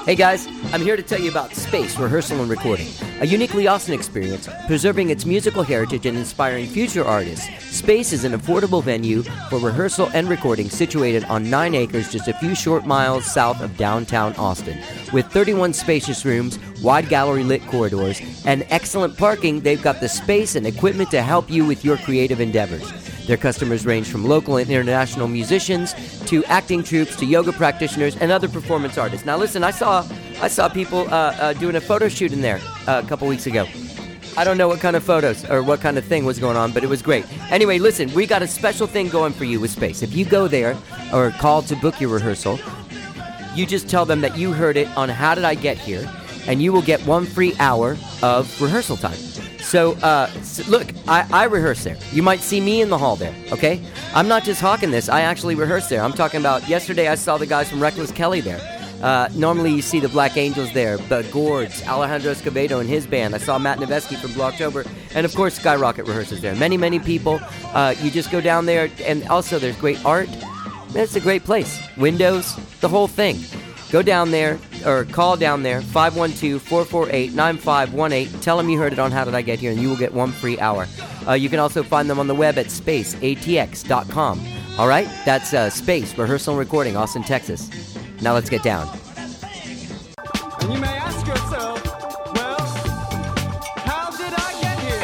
Hey guys, I'm here to tell you about Space Rehearsal and Recording, a uniquely Austin experience preserving its musical heritage and inspiring future artists. Space is an affordable venue for rehearsal and recording situated on 9 acres just a few short miles south of downtown Austin. With 31 spacious rooms, wide gallery-lit corridors, and excellent parking, they've got the space and equipment to help you with your creative endeavors. Their customers range from local and international musicians to acting troupes to yoga practitioners and other performance artists. Now listen, I saw people doing a photo shoot in there a couple weeks ago. I don't know what kind of photos or what kind of thing was going on, but it was great. Anyway, listen, we got a special thing going for you with Space. If you go there or call to book your rehearsal, you just tell them that you heard it on How Did I Get Here, and you will get 1 free hour of rehearsal time. So, look, I rehearse there. You might see me in the hall there, okay? I'm not just hawking this. I actually rehearse there. I'm talking about yesterday I saw the guys from Reckless Kelly there. Normally you see the Black Angels there, the Gourds, Alejandro Escobedo and his band. I saw Matt Nevesky from Blocktober, and of course Skyrocket rehearses there. Many, many people. You just go down there, and also there's great art. It's a great place. Windows, the whole thing. Go down there, or call down there, 512-448-9518. Tell them you heard it on How Did I Get Here, and you will get 1 free hour. You can also find them on the web at spaceatx.com. All right? That's Space Rehearsal and Recording, Austin, Texas. Now let's get down. And you may ask yourself, well, how did I get here?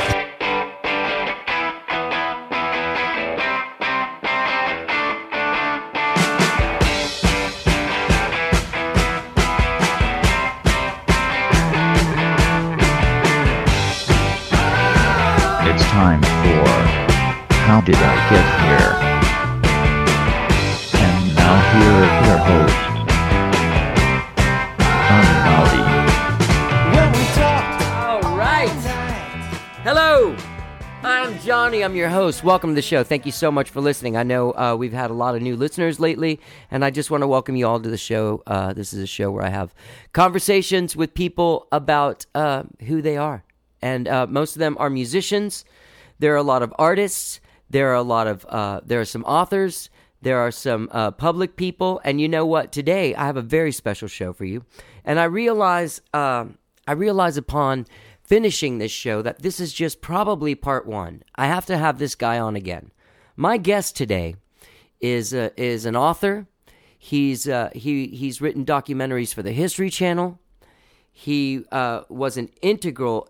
It's time for How Did I Get Here? And now here are your hosts, Johnny All right. Hello. I'm Johnny. I'm your host. Welcome to the show. Thank you so much for listening. I know we've had a lot of new listeners lately, and I just want to welcome you all to the show. This is a show where I have conversations with people about who they are. And most of them are musicians. There are a lot of artists. There are some authors. There are some public people. And you know what? Today I have a very special show for you. And I realize upon finishing this show that this is just probably part one. I have to have this guy on again. My guest today is an author. He's written documentaries for the History Channel. He was an integral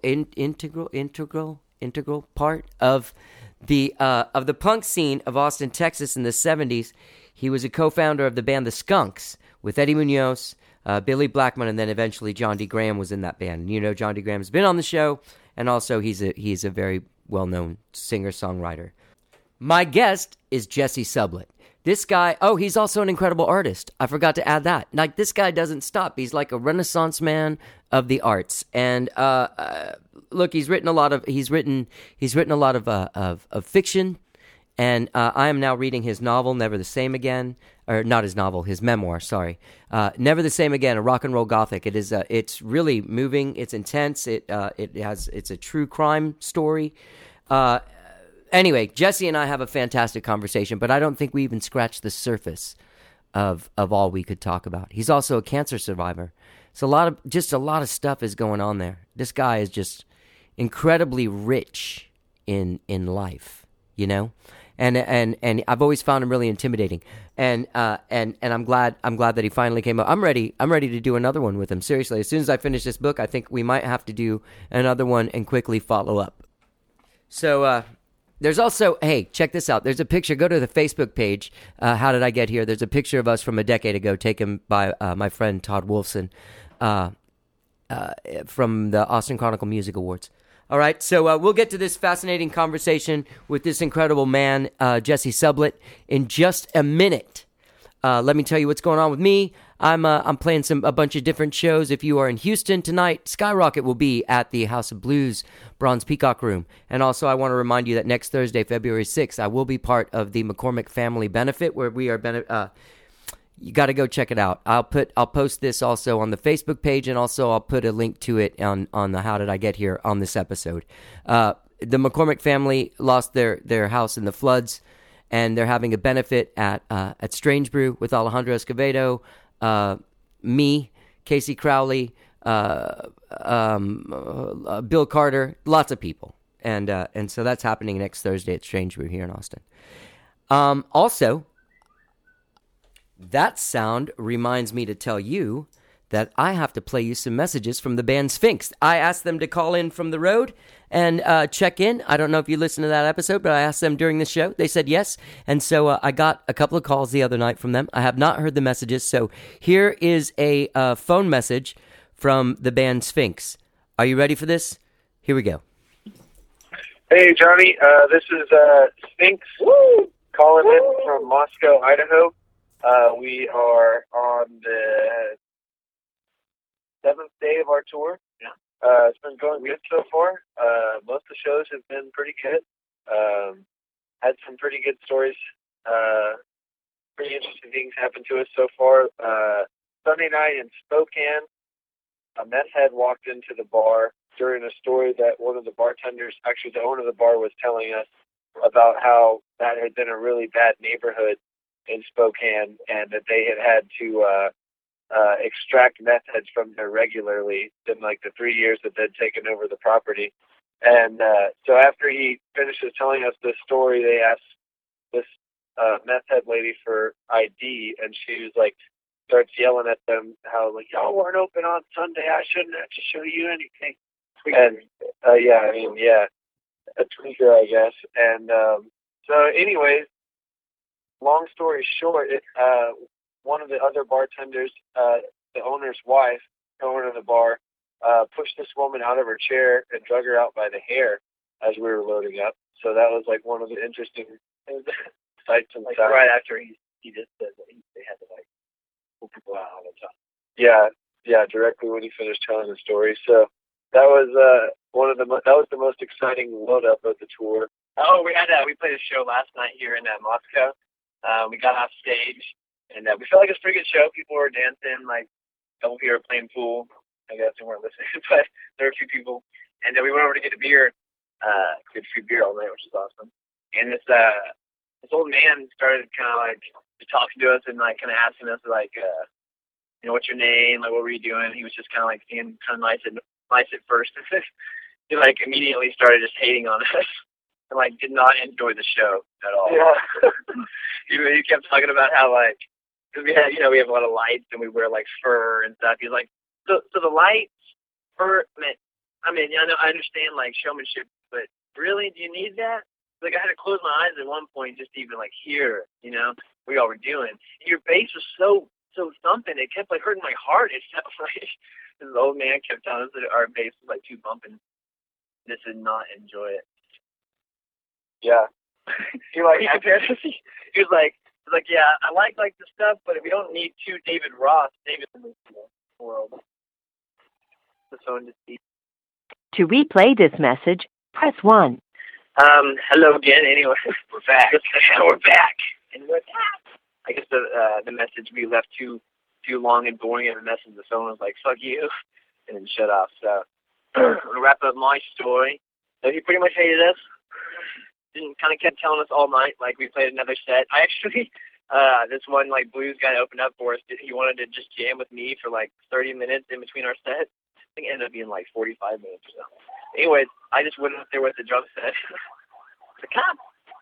part of the punk scene of Austin, Texas in the 70s. He was a co-founder of the band The Skunks with Eddie Munoz, Billy Blackmon, and then eventually John D. Graham was in that band. You know, John D. Graham's been on the show, and also he's a very well-known singer-songwriter. My guest is Jesse Sublett. This guy, he's also an incredible artist. I forgot to add that. Like, this guy doesn't stop. He's like a Renaissance man of the arts. And look, he's written a lot of fiction. And I am now reading his novel, Never the Same Again, or not his novel, his memoir. Sorry, Never the Same Again, a rock and roll gothic. It is. It's really moving. It's intense. It's a true crime story. Anyway, Jesse and I have a fantastic conversation, but I don't think we even scratched the surface of all we could talk about. He's also a cancer survivor. So a lot of stuff is going on there. This guy is just incredibly rich in life, you know? And I've always found him really intimidating. And I'm glad that he finally came up. I'm ready to do another one with him. Seriously, as soon as I finish this book, I think we might have to do another one and quickly follow up. So, there's also, hey, check this out. There's a picture. Go to the Facebook page. How Did I Get Here? There's a picture of us from a decade ago taken by my friend Todd Wolfson from the Austin Chronicle Music Awards. All right, so we'll get to this fascinating conversation with this incredible man, Jesse Sublett, in just a minute. Let me tell you what's going on with me. I'm playing a bunch of different shows. If you are in Houston tonight, Skyrocket will be at the House of Blues Bronze Peacock Room. And also, I want to remind you that next Thursday, February 6th, I will be part of the McCormick Family Benefit, where we are you got to go check it out. I'll post this also on the Facebook page, and also I'll put a link to it on the How Did I Get Here on this episode. The McCormick family lost their house in the floods, and they're having a benefit at Strange Brew with Alejandro Escobedo, me, Casey Crowley, Bill Carter, lots of people. And so that's happening next Thursday at Strange Brew here in Austin. Also, that sound reminds me to tell you that I have to play you some messages from the band Sphinx. I asked them to call in from the road and check in. I don't know if you listened to that episode, but I asked them during the show. They said yes. And so I got a couple of calls the other night from them. I have not heard the messages. So here is a phone message from the band Sphinx. Are you ready for this? Here we go. Hey, Johnny. This is Sphinx calling in from Moscow, Idaho. We are on the 7th day of our tour. Yeah. It's been going good so far. Most of the shows have been pretty good. Had some pretty good stories. Pretty interesting things happened to us so far. Sunday night in Spokane, a meth head walked into the bar during a story that one of the bartenders, actually the owner of the bar, was telling us about how that had been a really bad neighborhood in Spokane and that they had to extract meth heads from there regularly in like the 3 years that they'd taken over the property. And so after he finishes telling us this story, they asked this meth head lady for ID, and she was like, starts yelling at them how like, y'all weren't open on Sunday, I shouldn't have to show you anything. And a tweaker, I guess. And so anyways, long story short, one of the other bartenders, the owner's wife, the owner of the bar, pushed this woman out of her chair and drug her out by the hair as we were loading up. So that was like one of the interesting sights and sounds. Right after he just said that they had to like pull people out all the time. Yeah, directly when he finished telling the story. So that was that was the most exciting load up of the tour. Oh, we played a show last night here in Moscow. We got off stage, and we felt like it was a pretty good show. People were dancing, like a couple people were playing pool. I guess they weren't listening, but there were a few people. And we went over to get a beer, get free beer all night, which is awesome. And this old man started kind of like talking to us and like kind of asking us like, what's your name? Like, what were you doing? He was just kind of like being kind of nice at first. He like immediately started just hating on us. And like did not enjoy the show at all. Yeah. he kept talking about how like, because we have a lot of lights and we wear like fur and stuff. He's like, so the lights, fur. I understand like showmanship, but really, do you need that? Like I had to close my eyes at one point just to even like hear, what y'all were doing. Your bass was so thumping, it kept like hurting my heart. It felt like this old man kept telling us that our bass was like too bumping. Just did not enjoy it. Yeah. He was like, yeah, I like the stuff, but we don't need two David Ross. David in the world. The phone to speak. To replay this message, press 1. Hello again. Anyway, we're back. We're back. And we're back. I guess the message we left too long and boring, and the message the phone was like, fuck you, and then shut off. So I'm gonna wrap up my story. So he pretty much hated us. Kind of kept telling us all night, like we played another set. I actually, this one like blues guy opened up for us. He wanted to just jam with me for like 30 minutes in between our sets. I think it ended up being like 45 minutes or so. Anyways, I just went up there with the drum set. The cop.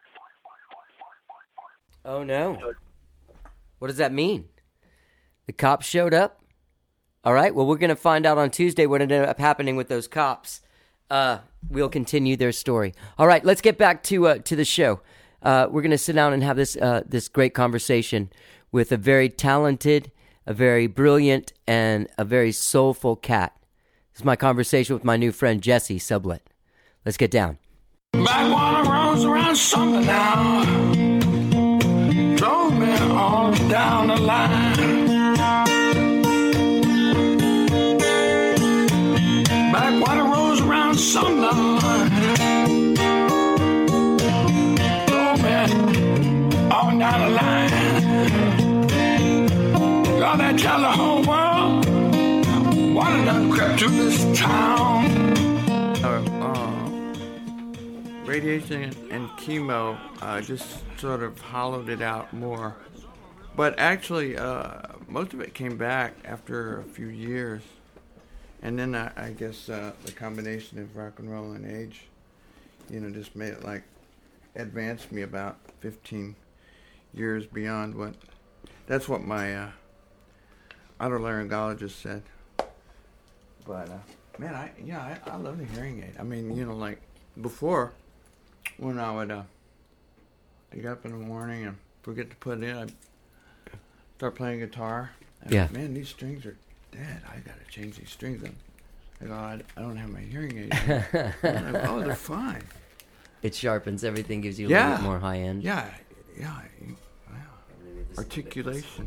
Oh no! What does that mean? The cops showed up. All right. Well, we're gonna find out on Tuesday what ended up happening with those cops. We'll continue their story. All right, let's get back to the show. We're going to sit down and have this great conversation with a very talented, a very brilliant, and a very soulful cat. This is my conversation with my new friend, Jesse Sublette. Let's get down. Backwater rolls around summer now. Drove me all down the line. Backwater rolls around summer. Drove me all down the line. God, that tell the whole world. Water done crept to this town. Radiation and chemo just sort of hollowed it out more. But actually, most of it came back after a few years. And then I guess the combination of rock and roll and age, just made it like advanced me about 15 years beyond what. That's what my otolaryngologist said. But man, I love the hearing aid. I mean, like before, when I would get up in the morning and forget to put it in, I'd start playing guitar. Yeah. Man, these strings are dead. I gotta change these strings. I go, I don't have my hearing aids. I'm like, oh, they're fine. It sharpens everything, gives you a little bit more high end. Yeah. Articulation.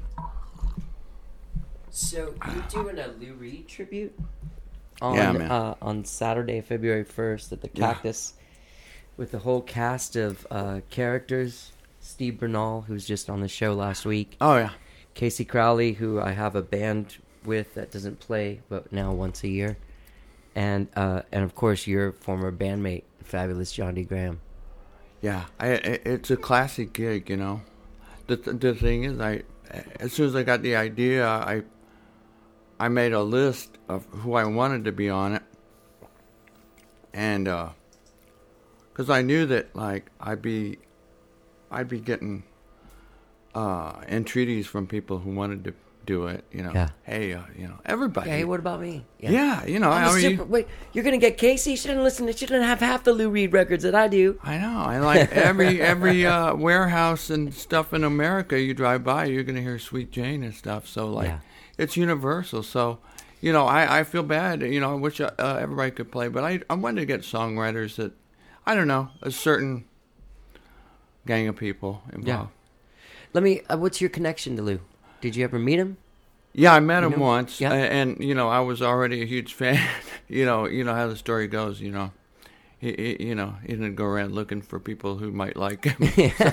So you're doing a Lou Reed tribute on Saturday, February 1st at the Cactus with the whole cast of characters. Steve Bernal, who's just on the show last week. Oh, yeah. Casey Crowley, who I have a band with that doesn't play, but now once a year. And of course, your former bandmate, fabulous John D. Graham. Yeah, it's a classic gig, The thing is, as soon as I got the idea, I made a list of who I wanted to be on it, and because I knew that like I'd be getting entreaties from people who wanted to do it. Hey, everybody. Hey, what about me? Yeah, Wait, you're gonna get Casey? She didn't have half the Lou Reed records that I do. I know. I like every warehouse and stuff in America you drive by, you're gonna hear Sweet Jane and stuff. So it's universal. So, I feel bad. I wish everybody could play, but I wanted to get songwriters that, I don't know, a certain gang of people involved. Yeah. What's your connection to Lou? Did you ever meet him? Yeah, I met him once, yeah. and I was already a huge fan. You know how the story goes. He didn't go around looking for people who might like him.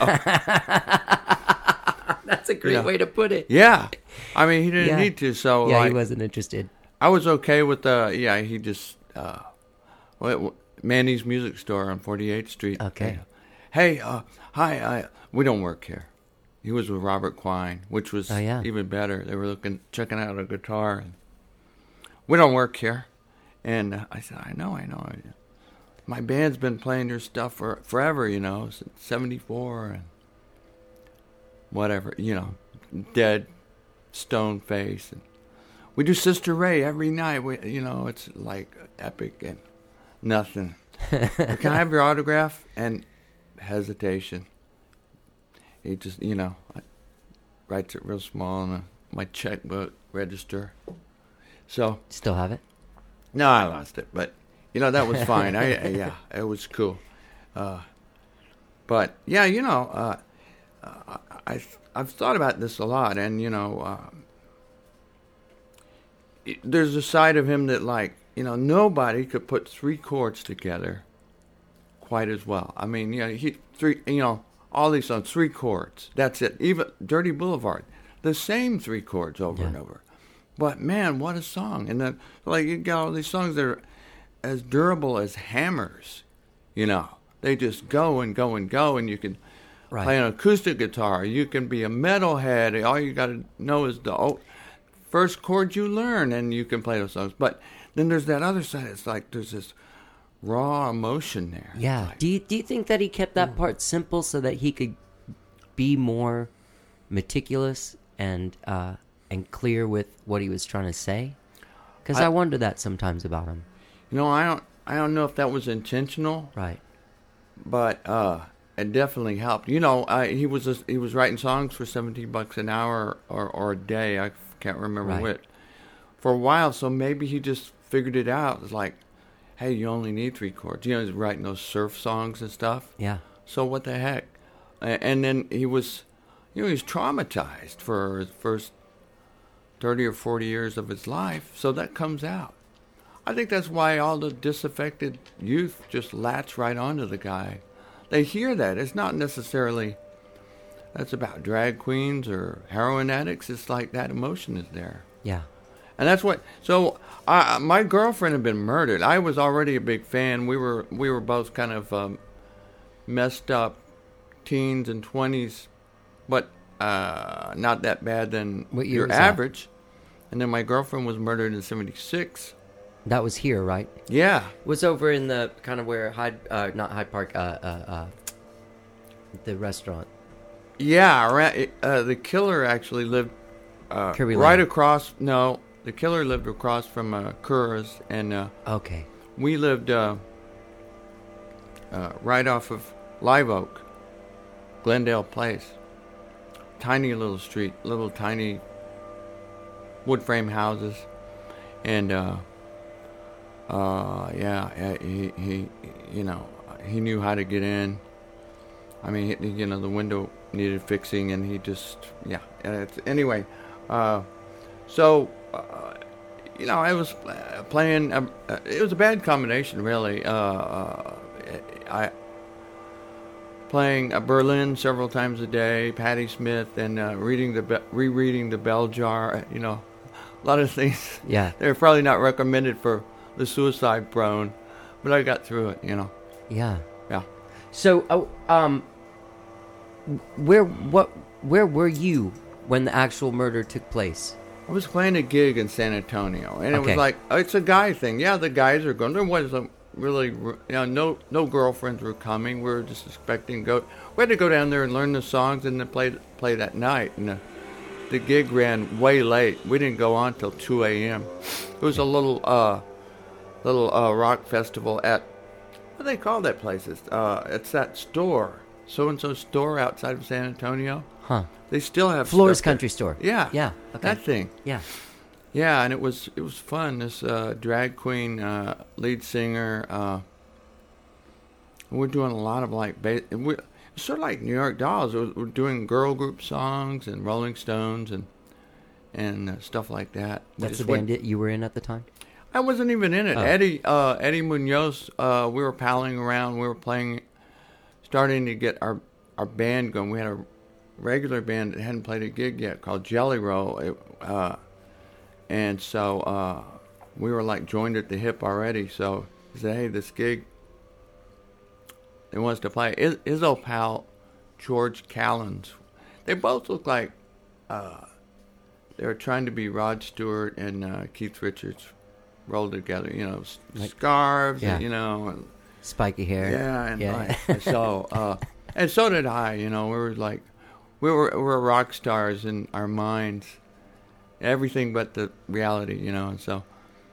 That's a great way to put it. Yeah, I mean he didn't need to. So he wasn't interested. I was okay with he just Manny's Music Store on 48th Street. Okay. Hey, hi. We don't work here. He was with Robert Quine, which was even better. They were checking out a guitar. And we don't work here. And I said, I know. My band's been playing your stuff for forever, since 74 and whatever, Dead, Stone Face. And we do Sister Ray every night. It's like epic and nothing. Can I have your autograph? And hesitation. He just, writes it real small on my checkbook register. So still have it? No, I lost it, but that was fine. It was cool. But yeah, I've thought about this a lot, and there's a side of him that nobody could put three chords together quite as well. I mean, all these songs, three chords. That's it. Even Dirty Boulevard, the same three chords over and over. But man, what a song! And then you got all these songs that are as durable as hammers. They just go and go and go, and you can play an acoustic guitar. You can be a metalhead. All you got to know is the first chord you learn, and you can play those songs. But then there's that other side. It's like there's this raw emotion there. Yeah. Do you think that he kept that part simple so that he could be more meticulous and clear with what he was trying to say? Because I wonder that sometimes about him. I don't know if that was intentional. Right. But it definitely helped. He was writing songs for $17 an hour or a day. I can't remember which. For a while, so maybe he just figured it out. It's like, hey, you only need three chords. He's writing those surf songs and stuff. Yeah. So what the heck? And then he was, he was traumatized for his first 30 or 40 years of his life. So that comes out. I think that's why all the disaffected youth just latch right onto the guy. They hear that. It's not necessarily that's about drag queens or heroin addicts. It's like that emotion is there. Yeah. And that's what. So my girlfriend had been murdered. I was already a big fan. We were both kind of messed up teens and 20s, but not that bad than What year your was that? average. And then my girlfriend was murdered in 1976. That was here, right? Yeah. Was over in the kind of where not Hyde Park, the restaurant. Yeah, the killer actually lived Kirby right Lane. across. No, the killer lived across from Curra's, and Okay. we lived right off of Live Oak, Glendale Place. Tiny little street, little tiny wood frame houses, and he he knew how to get in. I mean, the window needed fixing, and he just anyway. So I was playing. It was a bad combination, really. I playing Berlin several times a day, Patti Smith, and rereading the Bell Jar. A lot of things. Yeah. They're probably not recommended for the suicide prone, but I got through it. Yeah. Yeah. So, where were you when the actual murder took place? I was playing a gig in San Antonio, and it Okay. was like, it's a guy thing. Yeah, the guys are going. There wasn't really, no girlfriends were coming. We were just expecting to go. We had to go down there and learn the songs and then play that night. And the gig ran way late. We didn't go on till 2 a.m. It was a little rock festival at, what do they call that place? It's that store, so-and-so store outside of San Antonio. Huh. They still have Flora's stuff there. Country Store. Yeah. Yeah. Okay. That thing. Yeah. Yeah, and it was fun. This drag queen lead singer. We're doing a lot of it's sort of like New York Dolls. We're doing girl group songs and Rolling Stones and stuff like that. We That's the just band went- you were in at the time? I wasn't even in it. Oh. Eddie Munoz. We were palling around. We were playing, starting to get our band going. We had a regular band that hadn't played a gig yet called Jelly Roll. And so we were like joined at the hip already. So he said, hey, this gig, they want us to play. His old pal, George Callens. They both look like they were trying to be Rod Stewart and Keith Richards rolled together. Scarves, Yeah. and Spiky hair. yeah, and Yeah. so and so did I. We were like we were rock stars in our minds, everything but the reality. And so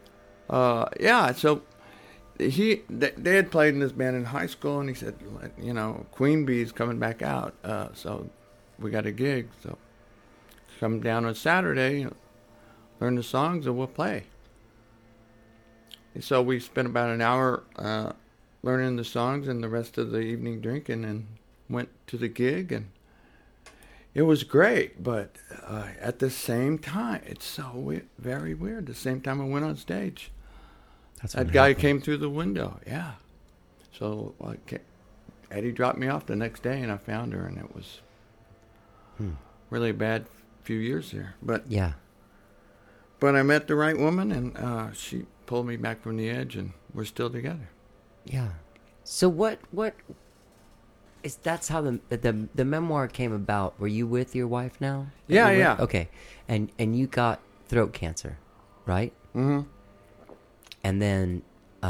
so they had played in this band in high school, and he said, Queen Bee's coming back out, so we got a gig. So come down on Saturday, learn the songs, and we'll play. And so we spent about an hour learning the songs and the rest of the evening drinking, and went to the gig, and it was great. But at the same time, it's so very weird. The same time I went on stage, that guy came through the window. Yeah. So Eddie dropped me off the next day, and I found her, and it was really a bad few years there. But Yeah. But I met the right woman, and she pulled me back from the edge, and we're still together. Yeah. So what is that's how the memoir came about? Were you with your wife now? Yeah, You were- yeah. Okay. And you got throat cancer, right? Mm-hmm. And then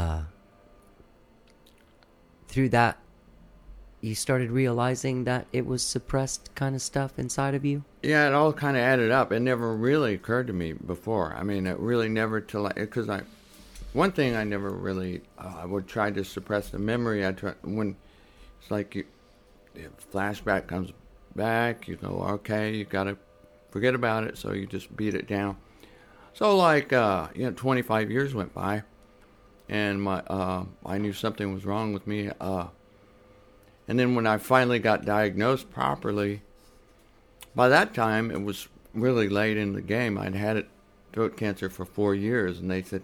through that you started realizing that it was suppressed kind of stuff inside of you? Yeah, it all kind of added up. It never really occurred to me before. I mean, it really never because one thing I never really I would try to suppress the memory. When it's like the flashback comes back, you go, okay, you got to forget about it, so you just beat it down. So 25 years went by, and I knew something was wrong with me. And then when I finally got diagnosed properly, by that time it was really late in the game. I'd had throat cancer for 4 years, and they said,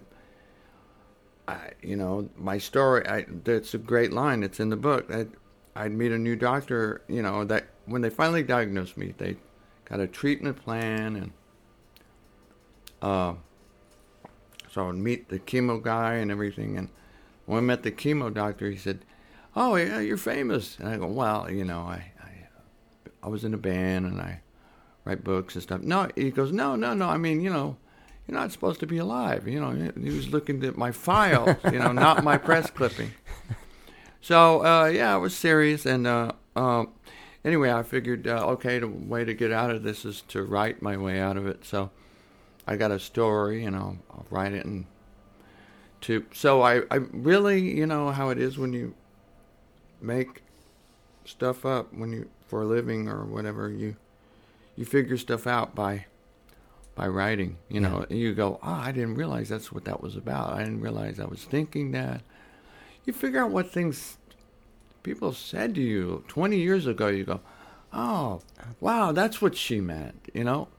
my story. It's a great line. It's in the book. I'd meet a new doctor. That when they finally diagnosed me, they got a treatment plan, and so I would meet the chemo guy and everything. And when I met the chemo doctor, he said, "Oh yeah, you're famous." And I go, "Well, I was in a band, and I write books and stuff. No, he goes, no. I mean, you're not supposed to be alive. He was looking at my files, not my press clipping. So, it was serious. And anyway, I figured, okay, the way to get out of this is to write my way out of it. So I got a story, and I'll write it. So I really, how it is when you make stuff up for a living or whatever, you figure stuff out by writing, You go, I didn't realize that's what that was about. I didn't realize I was thinking that. You figure out what things people said to you 20 years ago. You go, oh, wow, that's what she meant,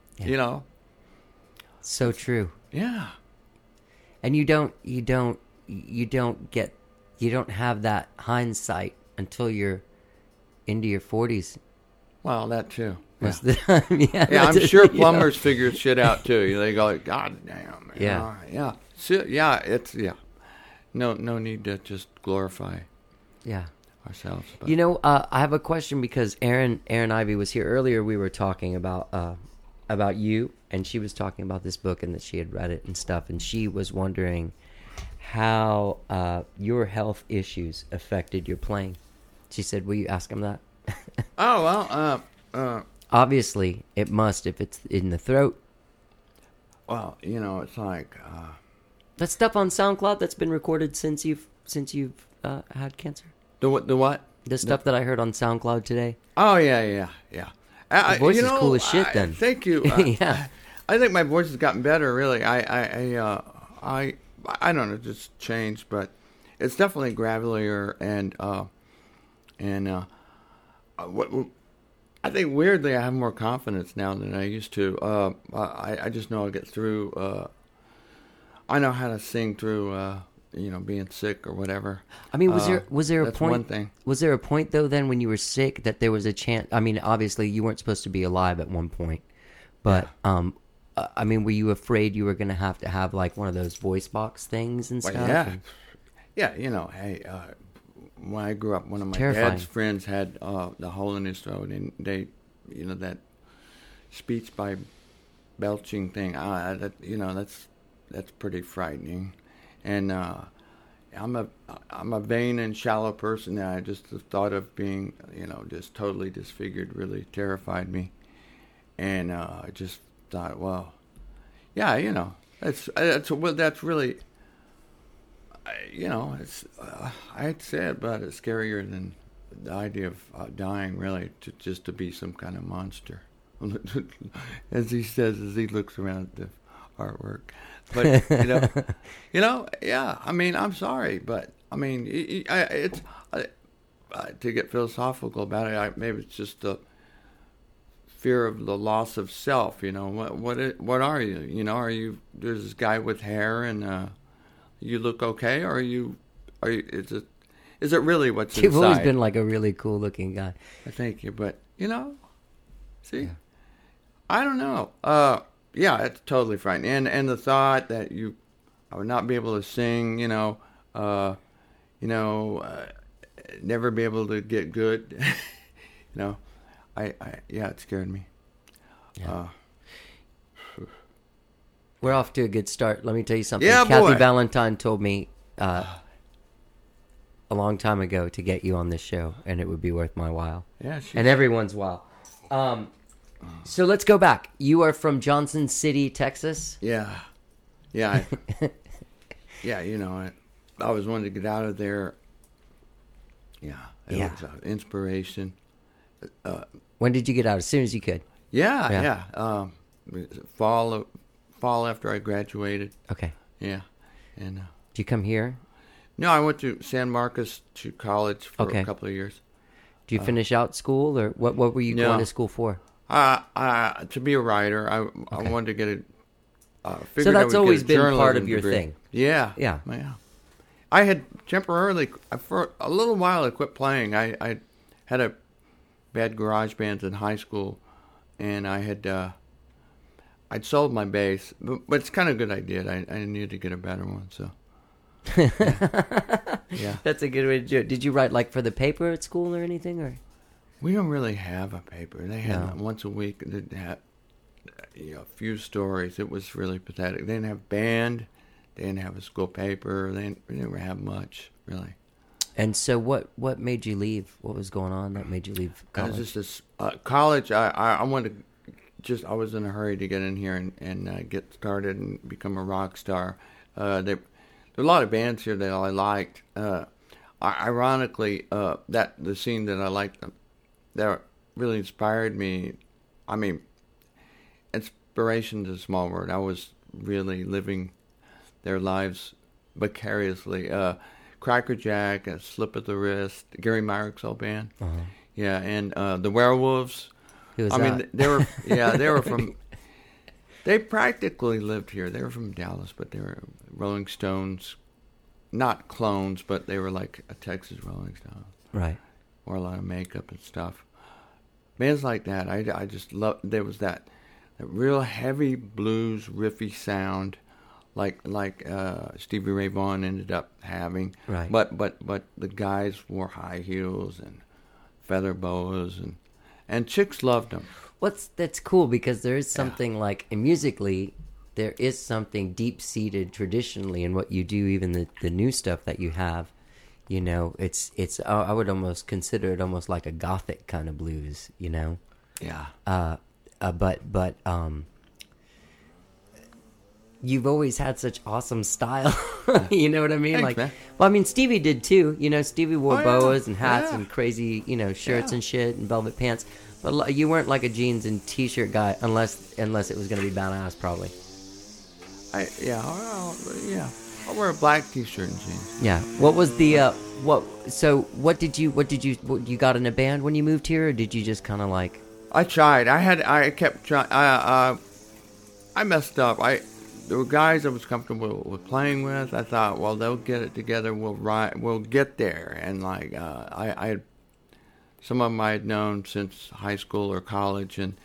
So true. Yeah. And you don't have that hindsight until you're into your 40s. Well, that too. Most of the time, yeah, I'm sure plumbers figure shit out too. They go, God damn. Yeah. So, No need to just glorify. Yeah. Ourselves. But. I have a question because Erin Ivy was here earlier. We were talking about you, and she was talking about this book and that she had read it and stuff, and she was wondering how your health issues affected your playing. She said, "Will you ask him that?" Oh well, obviously it must if it's in the throat. Well, it's like that stuff on SoundCloud that's been recorded since you've had cancer. The what? The stuff that I heard on SoundCloud today. Oh yeah. Your voice is cool as shit. Then thank you. Yeah, I think my voice has gotten better. Really, I don't know, just changed, but it's definitely gravelier and what I think weirdly I have more confidence now than I used to. I just know I'll get through. I know how to sing through. Being sick or whatever. I mean, was there a that's point? One thing. Was there a point though then when you were sick that there was a chance? I mean, obviously you weren't supposed to be alive at one point, but I mean, were you afraid you were going to have like one of those voice box things and stuff? Yeah. Hey, when I grew up, one of my Terrifying. dad's friends had the hole in his throat, and they, that speech by belching thing. That's pretty frightening. And I'm a vain and shallow person. And I just the thought of being, just totally disfigured really terrified me. And I just thought, well, yeah, that's really, it's I'd say it, but it's scarier than the idea of dying. Really, to be some kind of monster, as he says as he looks around at the artwork. But yeah. I mean, I'm sorry, but I mean, it's to get philosophical about it. Maybe it's just the fear of the loss of self. What are you? Are you there's this guy with hair and you look okay, or are you? Is it really what's inside? You've always been like a really cool looking guy. Thank you, but see, yeah. I don't know. Yeah, it's totally frightening. And the thought that I would not be able to sing, never be able to get good, it scared me. Yeah. We're off to a good start. Let me tell you something. Yeah, Kathy boy. Valentine told me a long time ago to get you on this show, and it would be worth my while. Yeah, and everyone's while. So let's go back. You are from Johnson City, Texas? Yeah. I always wanted to get out of there. Yeah. It was inspiration. When did you get out? As soon as you could? Yeah. Fall after I graduated. Okay. Yeah. And did you come here? No, I went to San Marcos to college for a couple of years. Did you finish out school, or what were you going to school for? To be a writer. I wanted to get so that's always been part of your thing. Yeah. I had temporarily, for a little while, I quit playing. I had a bad garage band in high school, and I'd sold my bass, but it's kind of good I did. I needed to get a better one, so. Yeah. That's a good way to do it. Did you write like for the paper at school or anything, or? We don't really have a paper. They had once a week. a few stories. It was really pathetic. They didn't have band. They didn't have a school paper. They never had much, really. And so what made you leave? What was going on that made you leave college? It was just college. I wanted to I was in a hurry to get in here and get started and become a rock star. There were a lot of bands here that I liked. Ironically, that the scene that I liked, that really inspired me. I mean, inspiration is a small word. I was really living their lives vicariously. Cracker Jack, A Slip of the Wrist, Gary Myrick's old band. Uh-huh. Yeah, and the Werewolves. Who was I that? mean, they were from. They practically lived here. They were from Dallas, but they were Rolling Stones, not clones, but they were like a Texas Rolling Stones. Right. Wore a lot of makeup and stuff. Bands like that, I just love. There was that real heavy blues riffy sound, like Stevie Ray Vaughan ended up having. Right. But the guys wore high heels and feather boas and chicks loved them. That's cool because there is something like, and musically, there is something deep-seated traditionally in what you do, even the new stuff that you have. You know, it's I would almost consider it almost like a gothic kind of blues, you know? Yeah. But you've always had such awesome style. You know what I mean? Thanks, like, man. well, I mean, Stevie did too. You know, Stevie wore boas and hats Yeah. and crazy, shirts Yeah. and shit and velvet pants. But you weren't like a jeans and t-shirt guy unless it was going to be badass, probably. I'll wear a black t-shirt and jeans. Yeah. What was the what did you got in a band when you moved here, or did you just kind of like? I tried. I kept trying. I messed up. There were guys I was comfortable with playing with. I thought, well, they'll get it together. We'll get there. And like, I had some of them I had known since high school or college, and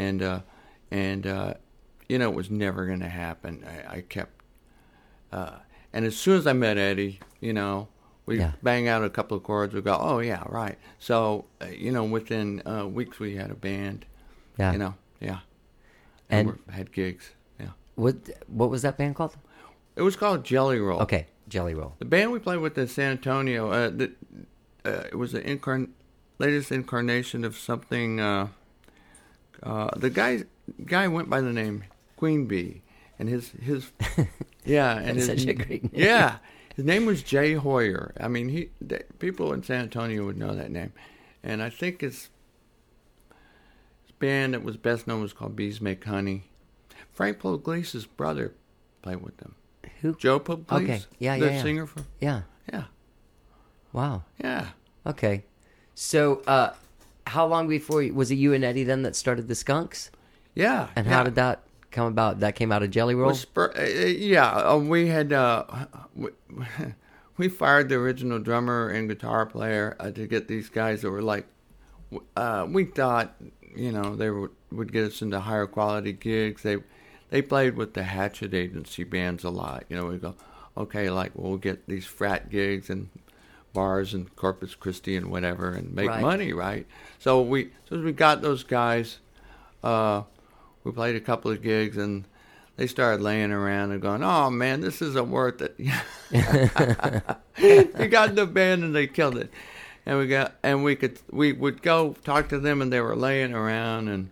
it was never going to happen. I kept, and as soon as I met Eddie, we bang out a couple of chords. We go, oh yeah, right. So within weeks we had a band. Yeah. And we had gigs. Yeah. What was that band called? It was called Jelly Roll. Okay, Jelly Roll. The band we played with in San Antonio, it was the latest incarnation of something. The guy went by the name Queen Bee, and his yeah, and That's his, such a great name. Yeah, his name was Jay Hoyer. I mean, people in San Antonio would know that name, and I think his band that was best known was called Bees Make Honey. Frank Puglise's brother played with them. Who? Joe Puglise. Okay. Yeah. The singer from. Yeah. Yeah. Wow. Yeah. Okay. So, how long before was it you and Eddie then that started the Skunks? Yeah. And how did that come about? That came out of Jelly Roll? We had we fired the original drummer and guitar player to get these guys that were like, we thought they would get us into higher quality gigs. They played with the Hatchet Agency bands a lot. We go, okay, like we'll get these frat gigs and bars in Corpus Christi and whatever and make money, right? So as we got those guys, we played a couple of gigs and they started laying around and going, oh man, this isn't worth it. You got in the band and they killed it. And we would go talk to them and they were laying around and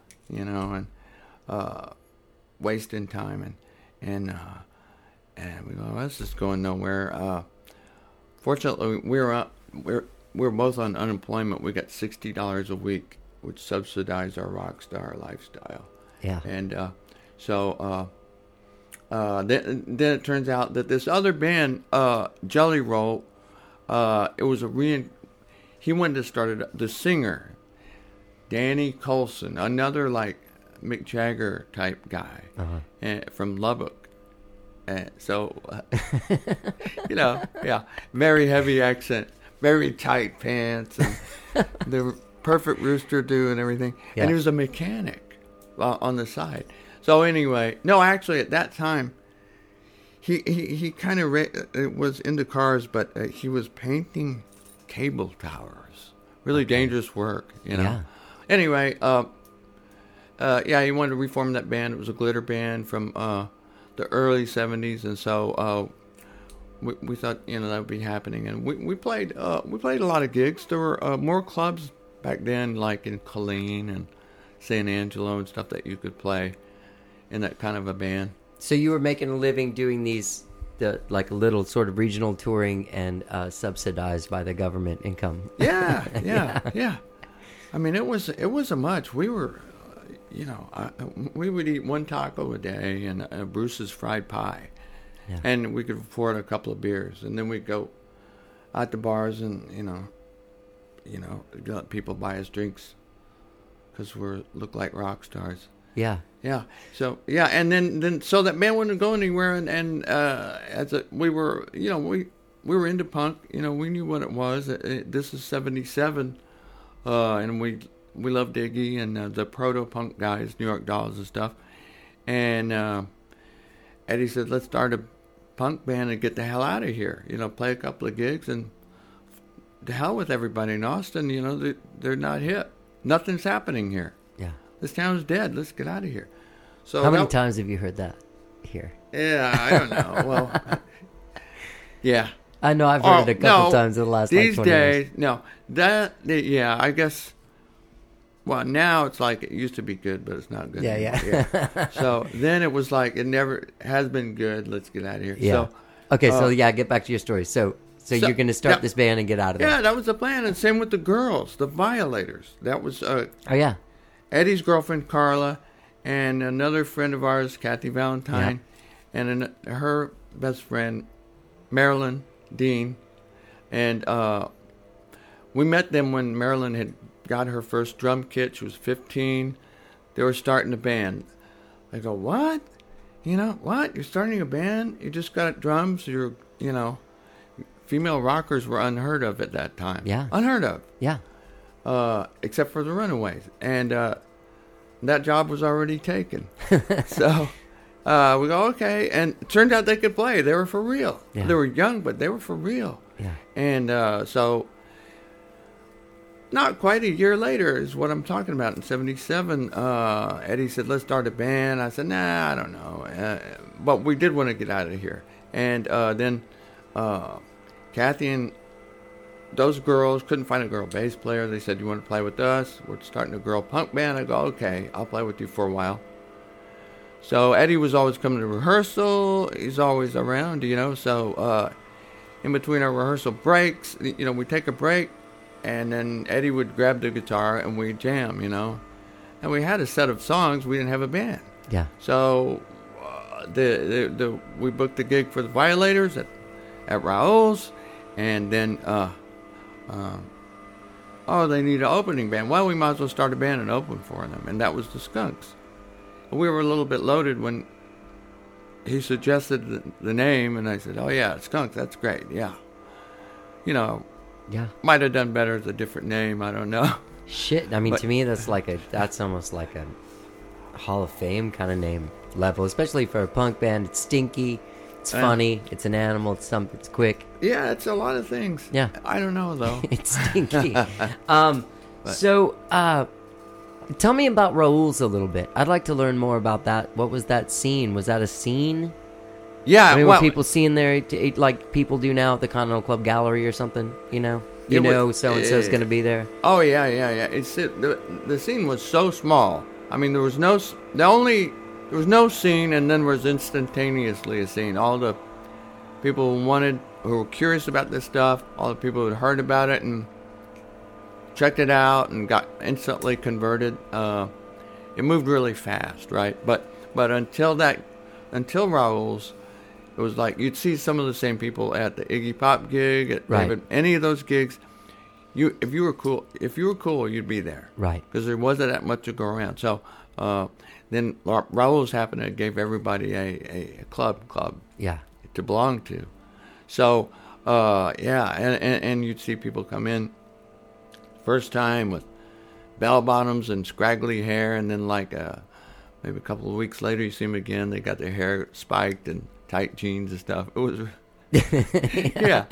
wasting time and we go, well, this is going nowhere. Fortunately, we're both on unemployment. We got $60 a week, which subsidized our rock star lifestyle. Yeah. And then it turns out that this other band, Jelly Roll, it was he went to start it. The singer, Danny Coulson, another like Mick Jagger type guy, from Lubbock. And so, very heavy accent, very tight pants, and the perfect rooster do and everything. Yeah. And he was a mechanic on the side. So anyway, no, actually at that time, he kind of was into cars, but he was painting cable towers. Really dangerous work, Yeah. Anyway, he wanted to reform that band. It was a glitter band from the early 70s, and so we thought that would be happening. And we played a lot of gigs. There were more clubs back then, like in Killeen and San Angelo and stuff, that you could play in that kind of a band. So you were making a living doing the little sort of regional touring and subsidized by the government income. Yeah. I mean, it wasn't much. We were, we would eat one taco a day and Bruce's fried pie, and we could afford a couple of beers, and then we'd go out to bars and let people buy us drinks because we look like rock stars. Yeah. Yeah. So and then so that band wouldn't go anywhere, and we were we were into punk. We knew what it was. This is 77, and we loved Iggy and the proto punk guys, New York Dolls and stuff. And Eddie said, "Let's start a punk band and get the hell out of here. Play a couple of gigs and to hell with everybody in Austin. They're not hip. Nothing's happening here. Yeah. This town's dead. Let's get out of here." So how many times have you heard that here? Yeah, I don't know. Well, yeah. I know I've heard it a couple times in the last these 20 days. years. No, I guess. Well, now it's like it used to be good, but it's not good anymore. Yeah. So then it was like it never has been good. Let's get out of here. Yeah. So, get back to your story. So you're going to start this band and get out of there. Yeah, that was the plan. And same with the girls, the Violators. That was Eddie's girlfriend, Carla, and another friend of ours, Kathy Valentine, and her best friend, Marilyn Dean. And we met them when Marilyn had got her first drum kit. She was 15. They were starting a band. I go, "What? What? You're starting a band? You just got drums? Female rockers were unheard of at that time. Yeah. Unheard of. Yeah. Except for the Runaways. And that job was already taken. So we go, okay. And it turned out they could play. They were for real. Yeah. They were young, but they were for real. Yeah. And so not quite a year later is what I'm talking about. In 77, Eddie said, "Let's start a band." I said, "Nah, I don't know." But we did want to get out of here. And then Kathy and those girls couldn't find a girl bass player. They said, "You want to play with us? We're starting a girl punk band." I go, "Okay, I'll play with you for a while." So Eddie was always coming to rehearsal. He's always around, So in between our rehearsal breaks, we take a break, and then Eddie would grab the guitar and we'd jam, And we had a set of songs. We didn't have a band. Yeah. So we booked the gig for the Violators at Raoul's, and then they need an opening band. Well, we might as well start a band and open for them, and that was the Skunks. We were a little bit loaded when he suggested the name, and I said, "Oh yeah, Skunks, that's great, yeah." Yeah. Might have done better as a different name, I don't know. Shit, I mean, to me, that's almost like a Hall of Fame kind of name level, especially for a punk band. It's stinky. It's funny. It's an animal. It's quick. Yeah, it's a lot of things. Yeah. I don't know, though. It's stinky. So, tell me about Raoul's a little bit. I'd like to learn more about that. What was that scene? Was that a scene? Yeah. Were people seeing there like people do now at the Continental Club Gallery or something? So-and-so's going to be there? Oh, yeah. The scene was so small. I mean, there was no scene, and then there was instantaneously a scene. All the people who were curious about this stuff, all the people who had heard about it and checked it out and got instantly converted. It moved really fast, right? But until Raoul's, it was like you'd see some of the same people at the Iggy Pop gig, at right. Any of those gigs. If you were cool, you'd be there, right? Because there wasn't that much to go around. So then Raoul's happened and gave everybody a club, to belong to. So and you'd see people come in first time with bell bottoms and scraggly hair, and then maybe a couple of weeks later you see them again. They got their hair spiked and tight jeans and stuff. It was yeah.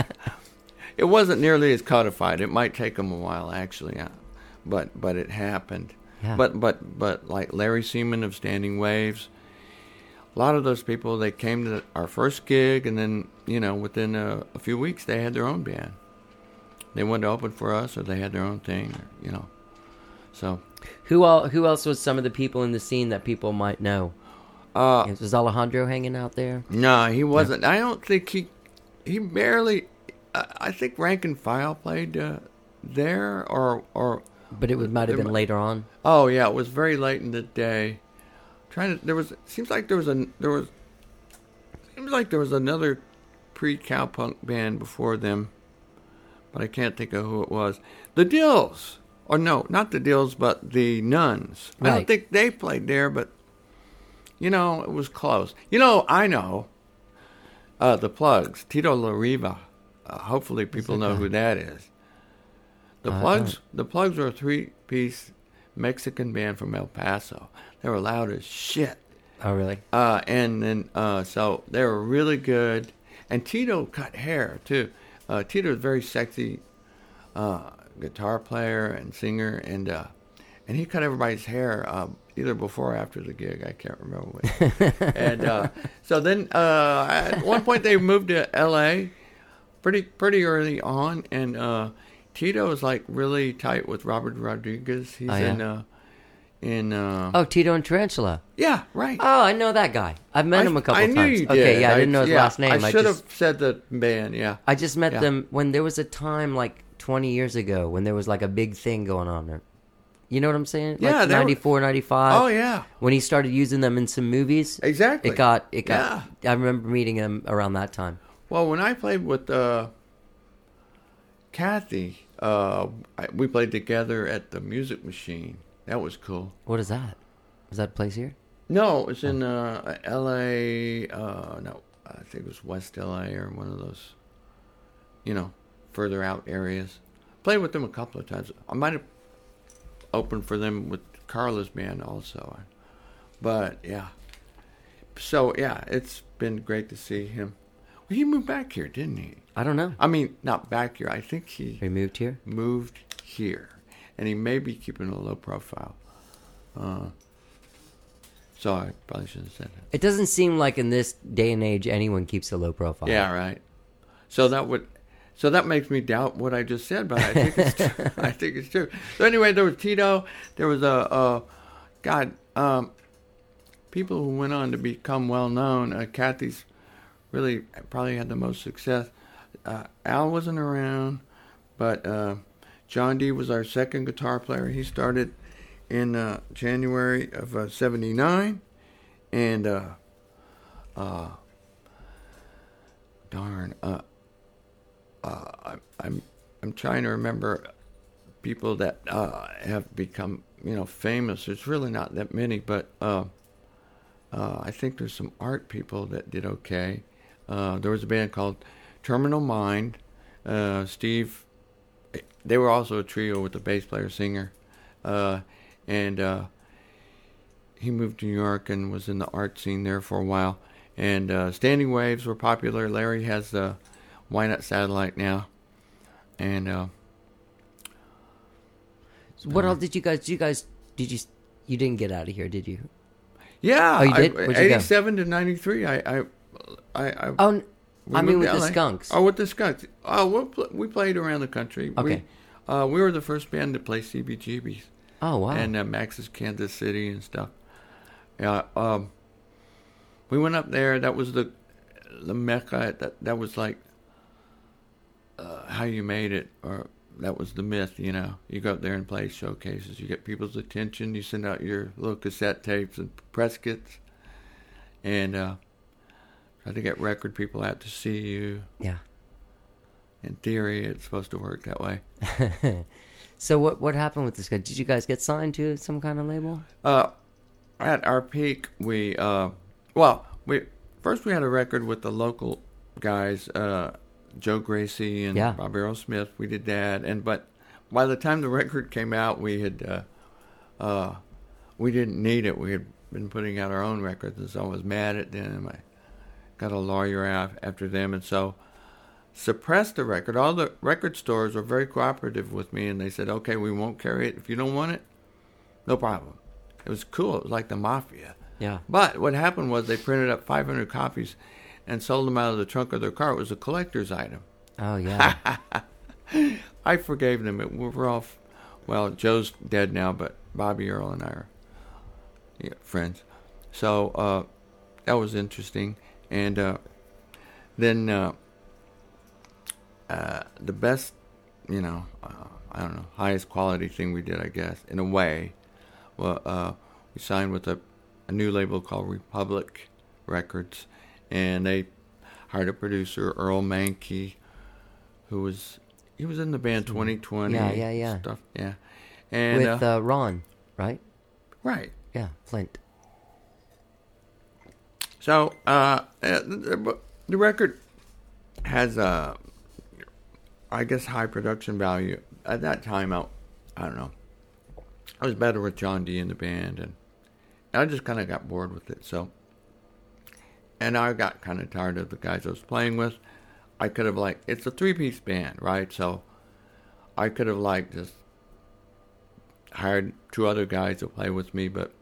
It wasn't nearly as codified. It might take them a while, actually, but it happened. Yeah. But like Larry Seaman of Standing Waves, a lot of those people, they came to our first gig, and then, within a few weeks, they had their own band. They wanted to open for us, or they had their own thing, So. Who else was some of the people in the scene that people might know? Was Alejandro hanging out there? No, he wasn't. I don't think he barely. I think Rank and File played there, or. But it might have been later on. Oh yeah, it was very late in the day. Seems like there was another pre-cowpunk band before them, but I can't think of who it was. The Dills, or no, not the Dills, but the Nuns. Right. I don't think they played there, but it was close. I know the Plugs, Tito La Riva. Hopefully, people know who that is. The Plugs are a 3-piece Mexican band from El Paso. They were loud as shit. Oh, really? And then so they were really good. And Tito cut hair too. Tito is a very sexy guitar player and singer, and he cut everybody's hair either before or after the gig. I can't remember which. And so then at one point they moved to L.A. pretty early on, and Tito is like really tight with Robert Rodriguez. He's in Tito and Tarantula. Yeah, right. Oh, I know that guy. I've met him a couple times. I knew you did. Okay, yeah, I didn't know his last name. I should have said the band, yeah. I just met them when there was a time like 20 years ago when there was like a big thing going on there. You know what I'm saying? Like yeah, 94, 95. Oh, yeah. When he started using them in some movies. Exactly. It got. I remember meeting him around that time. Well, when I played with Kathy, we played together at the Music Machine. That was cool. What is that? Is that a place here? No, it's in L.A. No, I think it was West L.A. or one of those, further out areas. Played with them a couple of times. I might have opened for them with Carla's band also. But, yeah. So, yeah, it's been great to see him. Well, he moved back here, didn't he? I don't know. I mean, not back here. I think he moved here? Moved here. And he may be keeping a low profile. So I probably shouldn't have said that. It doesn't seem like in this day and age anyone keeps a low profile. Yeah, right. So that makes me doubt what I just said, but I think it's true. I think it's true. So anyway, there was Tito. There was people who went on to become well known. Kathy's really probably had the most success. Al wasn't around, but John D was our second guitar player. He started in January of 79, and I'm trying to remember people that have become famous. There's really not that many, but I think there's some art people that did okay. There was a band called Terminal Mind. Steve, they were also a trio with a bass player singer, and he moved to New York and was in the art scene there for a while. And Standing Waves were popular. Larry has the Why Not Satellite now, and so what else did you guys? You didn't get out of here, did you? Yeah, oh, you did. Where'd you 87 to 93. I mean, with the Skunks. Oh, with the Skunks. Oh, we played around the country. Okay. We were the first band to play CBGB's. Oh, wow. And Max's Kansas City and stuff. Yeah. We went up there. That was the Mecca. That was like how you made it, or that was the myth. You go up there and play showcases. You get people's attention. You send out your little cassette tapes and press kits, and try to get record people out to see you. Yeah. In theory, it's supposed to work that way. So what happened with this guy? Did you guys get signed to some kind of label? At our peak, we first we had a record with the local guys, Joe Gracie and Bob Aerosmith. We did that, but by the time the record came out, we had we didn't need it. We had been putting out our own records, and so I was mad at them. I got a lawyer after them, and so suppressed the record. All the record stores were very cooperative with me, and they said, okay, we won't carry it. If you don't want it, no problem. It was cool. It was like the mafia. Yeah. But what happened was they printed up 500 copies and sold them out of the trunk of their car. It was a collector's item. Oh, yeah. I forgave them. We're all, well, Joe's dead now, but Bobby Earl and I are friends. So that was interesting. And then the best, I don't know, highest quality thing we did, I guess, in a way, well, we signed with a new label called Republic Records, and they hired a producer, Earl Mankey, who was in the band 2020. Yeah. Stuff, yeah. And With Ron, right? Right. Yeah, Flint. So the record has I guess high production value. At that time, I don't know. I was better with John D in the band, and I just kind of got bored with it. So, and I got kind of tired of the guys I was playing with. I could have it's a 3-piece band, right? So I could have just hired 2 other guys to play with me, but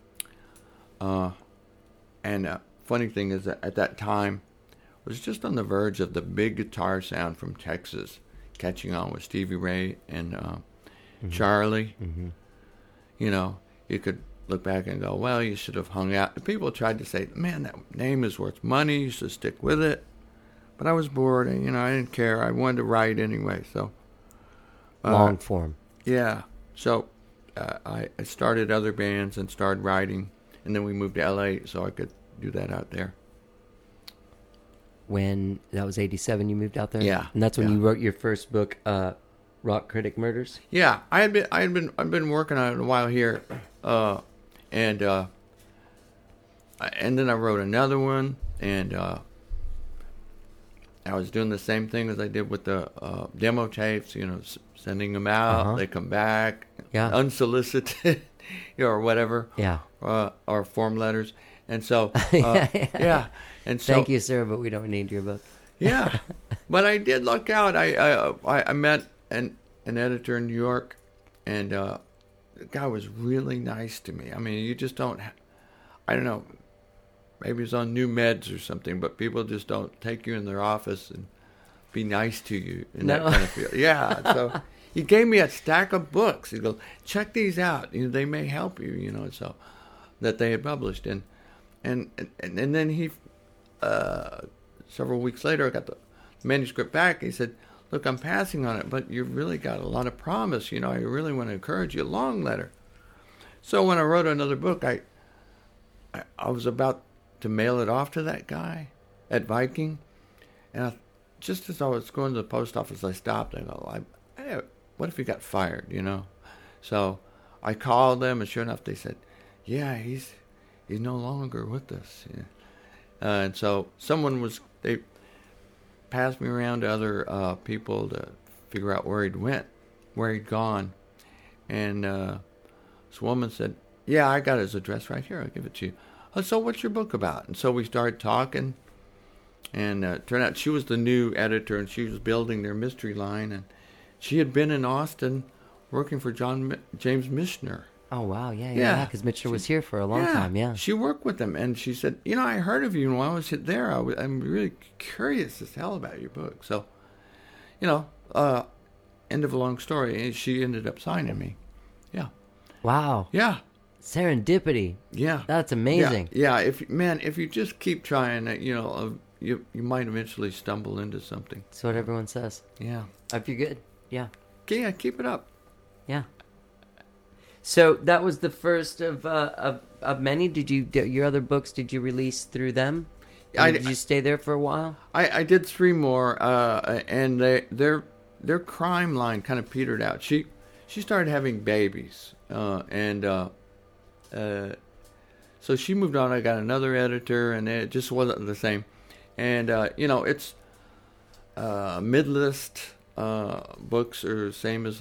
funny thing is that at that time I was just on the verge of the big guitar sound from Texas catching on with Stevie Ray and Charlie. Mm-hmm. You could look back and go, well, you should have hung out. People tried to say, man, that name is worth money, you should stick with it. But I was bored, and I didn't care. I wanted to write anyway. So long form. Yeah. So I started other bands and started writing, and then we moved to L.A. so I could do that out there. When that was 87, you moved out there. Yeah. And that's when you wrote your first book, Rock Critic Murders. Yeah, I've been working on it a while here, and then I wrote another one, and I was doing the same thing as I did with the demo tapes, sending them out. They come back, unsolicited, or whatever, or form letters, and so and so. Thank you, sir, but we don't need your book. Yeah, but I did luck out. I met an editor in New York, and the guy was really nice to me. I mean, you just don't. I don't know. Maybe he's on new meds or something, but people just don't take you in their office and be nice to you in that kind of field. Yeah, so he gave me a stack of books. He goes, check these out. They may help you, so that they had published. And then he, several weeks later, I got the manuscript back. He said, look, I'm passing on it, but you've really got a lot of promise. I really want to encourage you. Long letter. So when I wrote another book, I was about to mail it off to that guy at Viking, and just as I was going to the post office, I stopped. I go, hey, what if he got fired? So I called them, and sure enough, they said, yeah, he's no longer with us. Yeah. And so they passed me around to other people to figure out where he'd gone, and this woman said, yeah, I got his address right here. I'll give it to you. So what's your book about? And so we started talking, and turned out she was the new editor, and she was building their mystery line, and she had been in Austin working for James Michener. Oh, wow, yeah, because Michener was here for a long time, yeah. She worked with him, and she said, I heard of you, and while I was there, I'm really curious as hell about your book. So, end of a long story, she ended up signing me. Yeah. Wow. Yeah. Serendipity. Yeah. That's amazing. Yeah. If you just keep trying, you might eventually stumble into something. That's what everyone says. Yeah. If you're good. Yeah. Yeah, keep it up. Yeah. So that was the first of many. Did your other books? Did you release through them? Did you stay there for a while? I did 3 more, and their crime line kind of petered out. She started having babies, and so she moved on. I got another editor, and it just wasn't the same. And it's mid-list books are the same as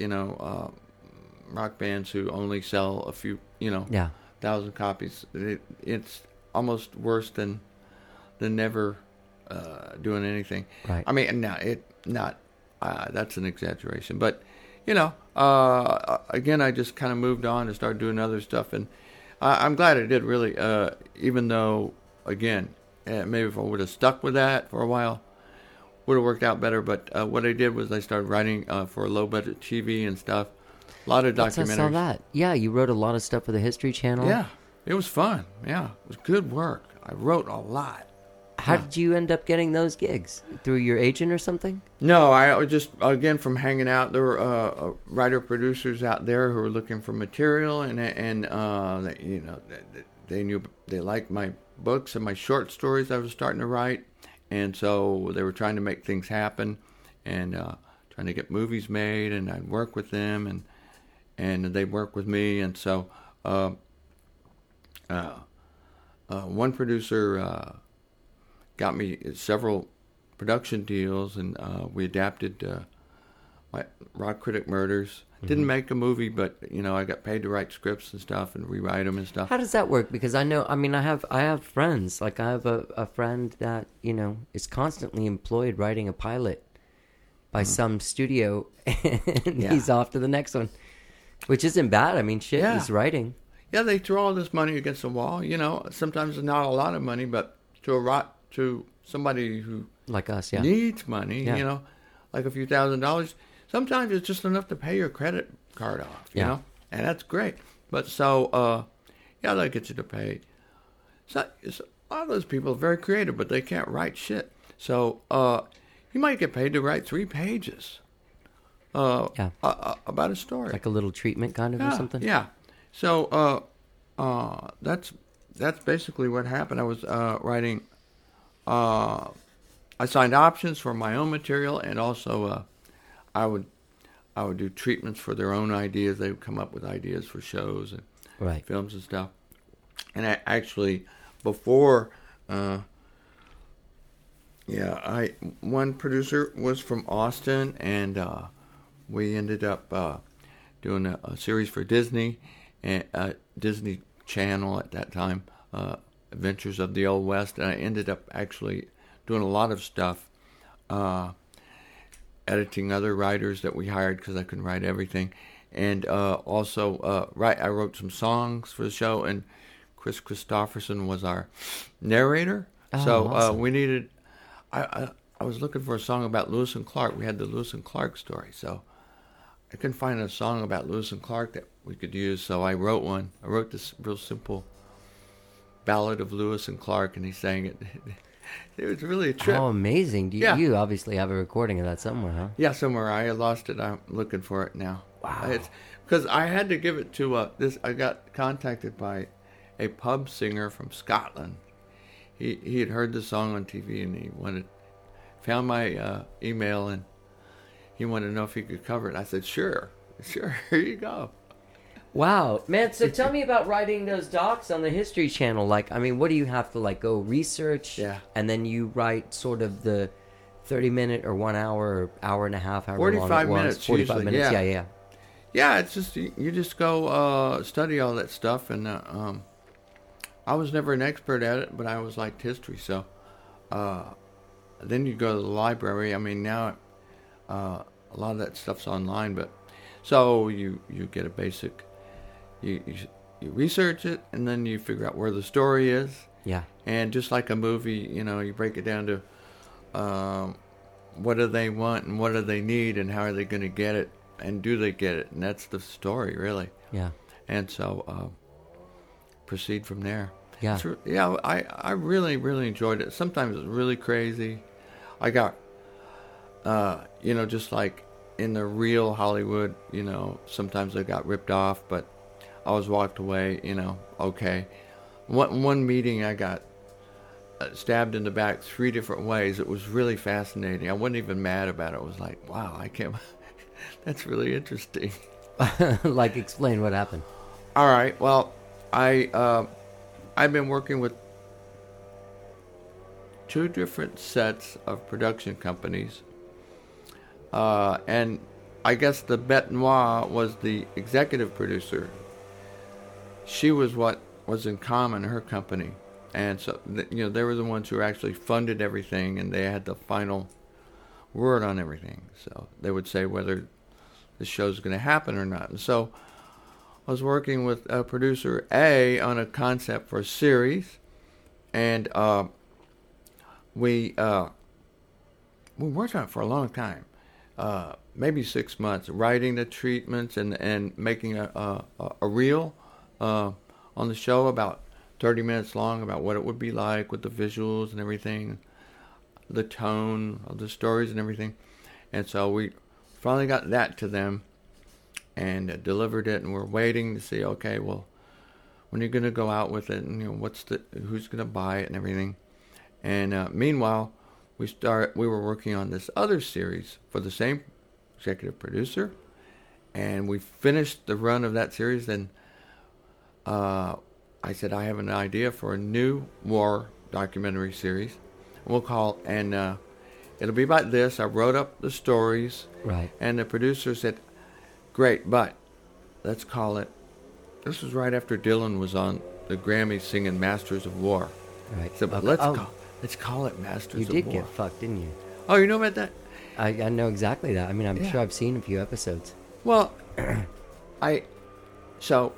rock bands who only sell a few, 1,000 copies. It's almost worse than never doing anything. Right. I mean, that's an exaggeration, but again, I just kind of moved on and started doing other stuff, and I'm glad I did, really. Even though, again, maybe if I would have stuck with that for a while, would have worked out better. But what I did was I started writing for low budget TV and stuff. A lot of documentaries. I saw that. Yeah, you wrote a lot of stuff for the History Channel. Yeah, it was fun. Yeah, it was good work. I wrote a lot. How did you end up getting those gigs? Through your agent or something? No, I was just, again, from hanging out. There were writer-producers out there who were looking for material, and they knew they liked my books and my short stories I was starting to write, and so they were trying to make things happen, and trying to get movies made, and I'd work with them, and they'd work with me, and so one producer got me several production deals, and we adapted my Rock Critic Murders. Didn't make a movie, but I got paid to write scripts and stuff and rewrite them and stuff. How does that work? Because I have friends. Like I have a friend that is constantly employed writing a pilot by some studio, and he's off to the next one, which isn't bad. I mean, shit, he's writing. Yeah, they throw all this money against the wall. Sometimes it's not a lot of money, but to somebody who like us, needs money, like a few $1,000s. Sometimes it's just enough to pay your credit card off, you know, and that's great. But so, that gets you to pay. So a lot of those people are very creative, but they can't write shit. So you might get paid to write 3 pages about a story, like a little treatment kind of or something. Yeah. So that's basically what happened. I was writing. I signed options for my own material, and also I would do treatments for their own ideas. They would come up with ideas for shows and films and stuff. And I actually, before, one producer was from Austin, and we ended up doing a series for Disney, and Disney Channel at that time, Adventures of the Old West, and I ended up actually doing a lot of stuff, editing other writers that we hired because I couldn't write everything, and also I wrote some songs for the show, and Chris Christopherson was our narrator. Awesome. We needed. I was looking for a song about Lewis and Clark. We had the Lewis and Clark story, so I couldn't find a song about Lewis and Clark that we could use, so I wrote one. I wrote this real simple ballad of Lewis and Clark, and he sang it. It was really a trip. Oh, amazing. You obviously have a recording of that somewhere, huh? Yeah, somewhere. I lost it. I'm looking for it now. Wow. Because I had to give it to this. I got contacted by a pub singer from Scotland. He had heard the song on TV, and he found my email, and he wanted to know if he could cover it. I said, sure, here you go. Wow, man! So tell me about writing those docs on the History Channel. Like, I mean, what do you have to go research? Yeah. And then you write sort of the 30-minute or 1 hour or hour and a half, however 45 long it was. minutes. 45 usually, minutes. Yeah. Yeah, it's just you just go study all that stuff, and I was never an expert at it, but I always liked history. So then you go to the library. I mean, now a lot of that stuff's online, but so you get a basic. You research it, and then you figure out where the story is. Yeah. And just like a movie, you break it down to what do they want and what do they need and how are they going to get it and do they get it? And that's the story, really. Yeah. And so proceed from there. Yeah. I really, really enjoyed it. Sometimes it's really crazy. I got, just like in the real Hollywood, sometimes I got ripped off, but I was walked away, okay. One meeting I got stabbed in the back 3 different ways. It was really fascinating. I wasn't even mad about it. I was like, wow, I can't, that's really interesting. Like, explain what happened. All right, well, I've been working with 2 different sets of production companies, and I guess the Bête Noire was the executive producer. She was what was in common, her company. And so, they were the ones who actually funded everything, and they had the final word on everything. So they would say whether the show's going to happen or not. And so I was working with producer A on a concept for a series, and we worked on it for a long time, maybe 6 months, writing the treatments and making a reel on the show about 30 minutes long about what it would be like with the visuals and everything, the tone of the stories and everything. And so we finally got that to them and delivered it, and we're waiting to see, okay, well, when are you going to go out with it, and who's going to buy it and everything. And meanwhile, we were working on this other series for the same executive producer, and we finished the run of that series. And I said, I have an idea for a new war documentary series. We'll call, and it'll be about this. I wrote up the stories, Right. and the producer said, great, but let's call it. This was right after Dylan was on the Grammys singing "Masters of War." Right. So, but let's call it "Masters You of did War." get fucked, didn't you? Oh, you know about that? I know exactly that. I mean, I'm Yeah. sure I've seen a few episodes. Well, so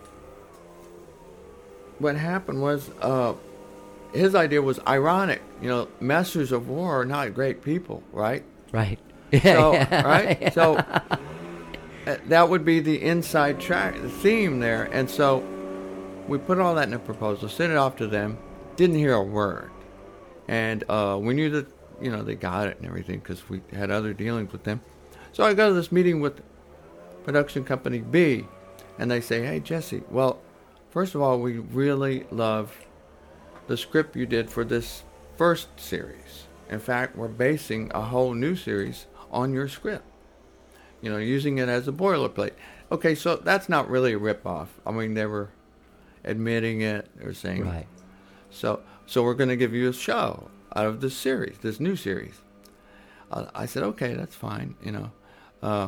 what happened was his idea was ironic. You know, Masters of War are not great people, right? Right. So, right? So that would be the inside track, the theme there. And so we put all that in a proposal, sent it off to them, didn't hear a word. And we knew that, you know, they got it and everything because we had other dealings with them. So I go to this meeting with production company B, and they say, hey, Jesse, well, first of all, we really love the script you did for this first series. In fact, we're basing a whole new series on your script, you know, using it as a boilerplate. Okay, so that's not really a ripoff. I mean, they were admitting it. They were saying, Right. So we're going to give you a show out of this series, this new series. I said, okay, that's fine, you know.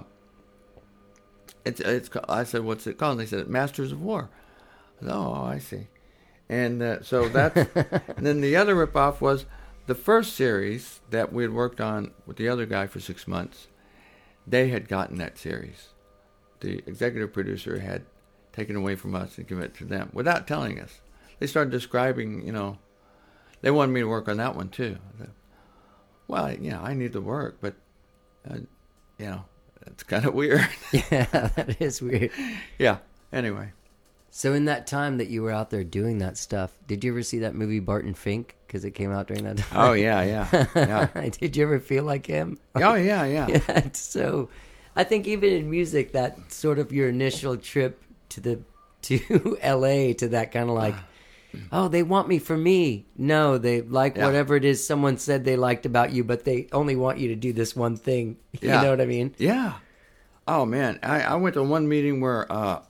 I said, what's it called? And they said, Masters of War. I said, oh, I see. And so that's, and then the other ripoff was the first series that we had worked on with the other guy for 6 months. They had gotten that series. The executive producer had taken away from us and given it to them without telling us. They started describing, you know, they wanted me to work on that one too. I said, well, you know, I need the work, but, you know, it's kind of weird. Yeah, that is weird. Yeah, anyway. So in that time that you were out there doing that stuff, did you ever see that movie Barton Fink? Because it came out during that time. Oh, yeah. Did you ever feel like him? Oh, yeah. Yeah, so I think even in music, that sort of your initial trip to LA, to that kind of like, oh, they want me for me. No, they like whatever it is someone said they liked about you, but they only want you to do this one thing. You know what I mean? Yeah. Oh, man. I went to one meeting where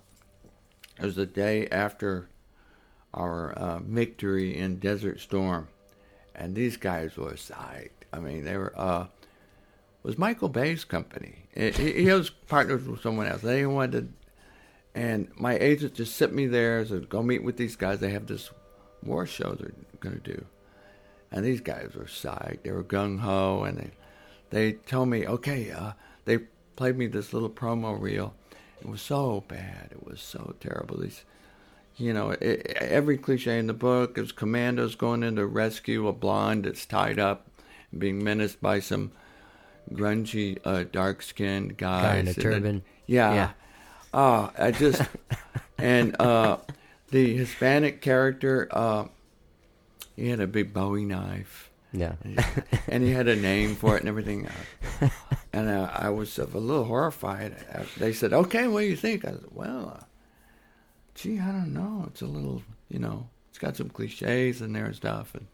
it was the day after our victory in Desert Storm, and these guys were psyched. I mean, they were, it was Michael Bay's company. He was partners with someone else. They wanted, and my agent just sent me there, said, go meet with these guys. They have this war show they're going to do. And these guys were psyched. They were gung-ho, and they told me, okay, they played me this little promo reel. It was so bad. It was so terrible. These, you know, every cliche in the book is commandos going in to rescue a blonde that's tied up and being menaced by some grungy, dark-skinned guys. Guy in a turban. Yeah. Oh, I just... and the Hispanic character, he had a big Bowie knife. Yeah. And he had a name for it and everything. And I was a little horrified. They said, okay, what do you think? I said, well, gee, I don't know. It's a little, you know, it's got some cliches in there and stuff. And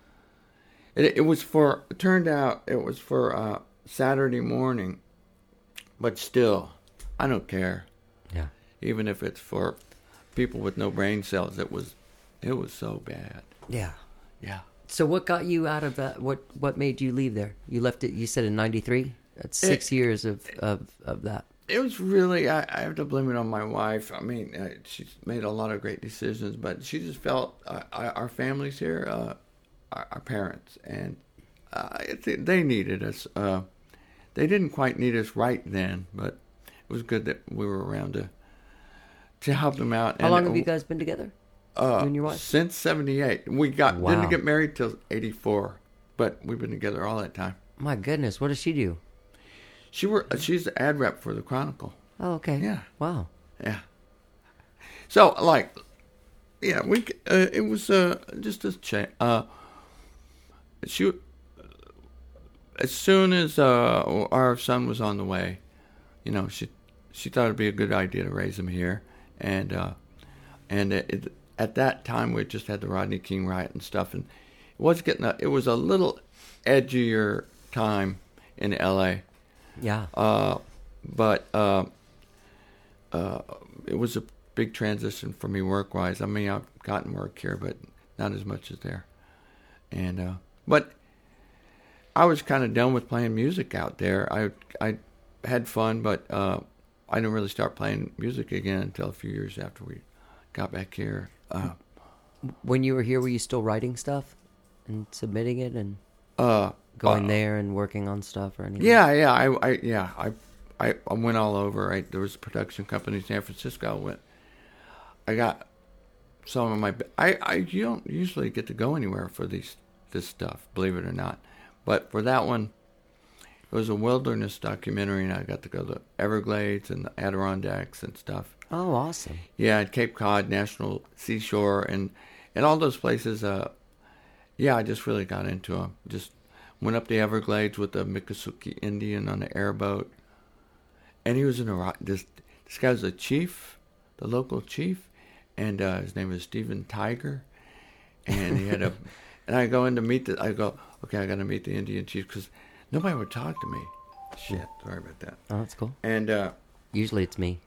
it turned out it was for Saturday morning. But still, I don't care. Yeah. Even if it's for people with no brain cells, it was so bad. Yeah. Yeah. So what got you out of that? What made you leave there? You left it, you said in 93? That's 6 years of that. It was really, I have to blame it on my wife. I mean, she's made a lot of great decisions, but she just felt our families here, our parents, and they needed us. They didn't quite need us right then, but was good that we were around to help them out. How long have you guys been together? You and your wife? Since 78. We didn't get married till 84, but we've been together all that time. My goodness, what does she do? She's the ad rep for the Chronicle. Oh, okay. Yeah. Wow. Yeah. So, like, yeah, it was just a change. As soon as our son was on the way, you know, she thought it'd be a good idea to raise him here, and at that time we just had the Rodney King riot and stuff, and it was a little edgier time in L.A. Yeah. But it was a big transition for me work-wise. I mean, I've gotten work here, but not as much as there. And but I was kind of done with playing music out there. I had fun, but I didn't really start playing music again until a few years after we got back here. When you were here, were you still writing stuff and submitting it and going there and working on stuff or anything? Yeah. I went all over. There was a production company in San Francisco. I got some of my. You don't usually get to go anywhere for this stuff, believe it or not. But for that one, it was a wilderness documentary, and I got to go to the Everglades and the Adirondacks and stuff. Oh, awesome! Yeah, at Cape Cod National Seashore and all those places. Yeah, I just really got into them. Just went up the Everglades with the Miccosukee Indian on the airboat. And he was this guy was a chief, the local chief, and his name was Stephen Tiger. And he had and I go in to meet I go, okay, I got to meet the Indian chief because nobody would talk to me. Shit, sorry about that. Oh, that's cool. And usually it's me.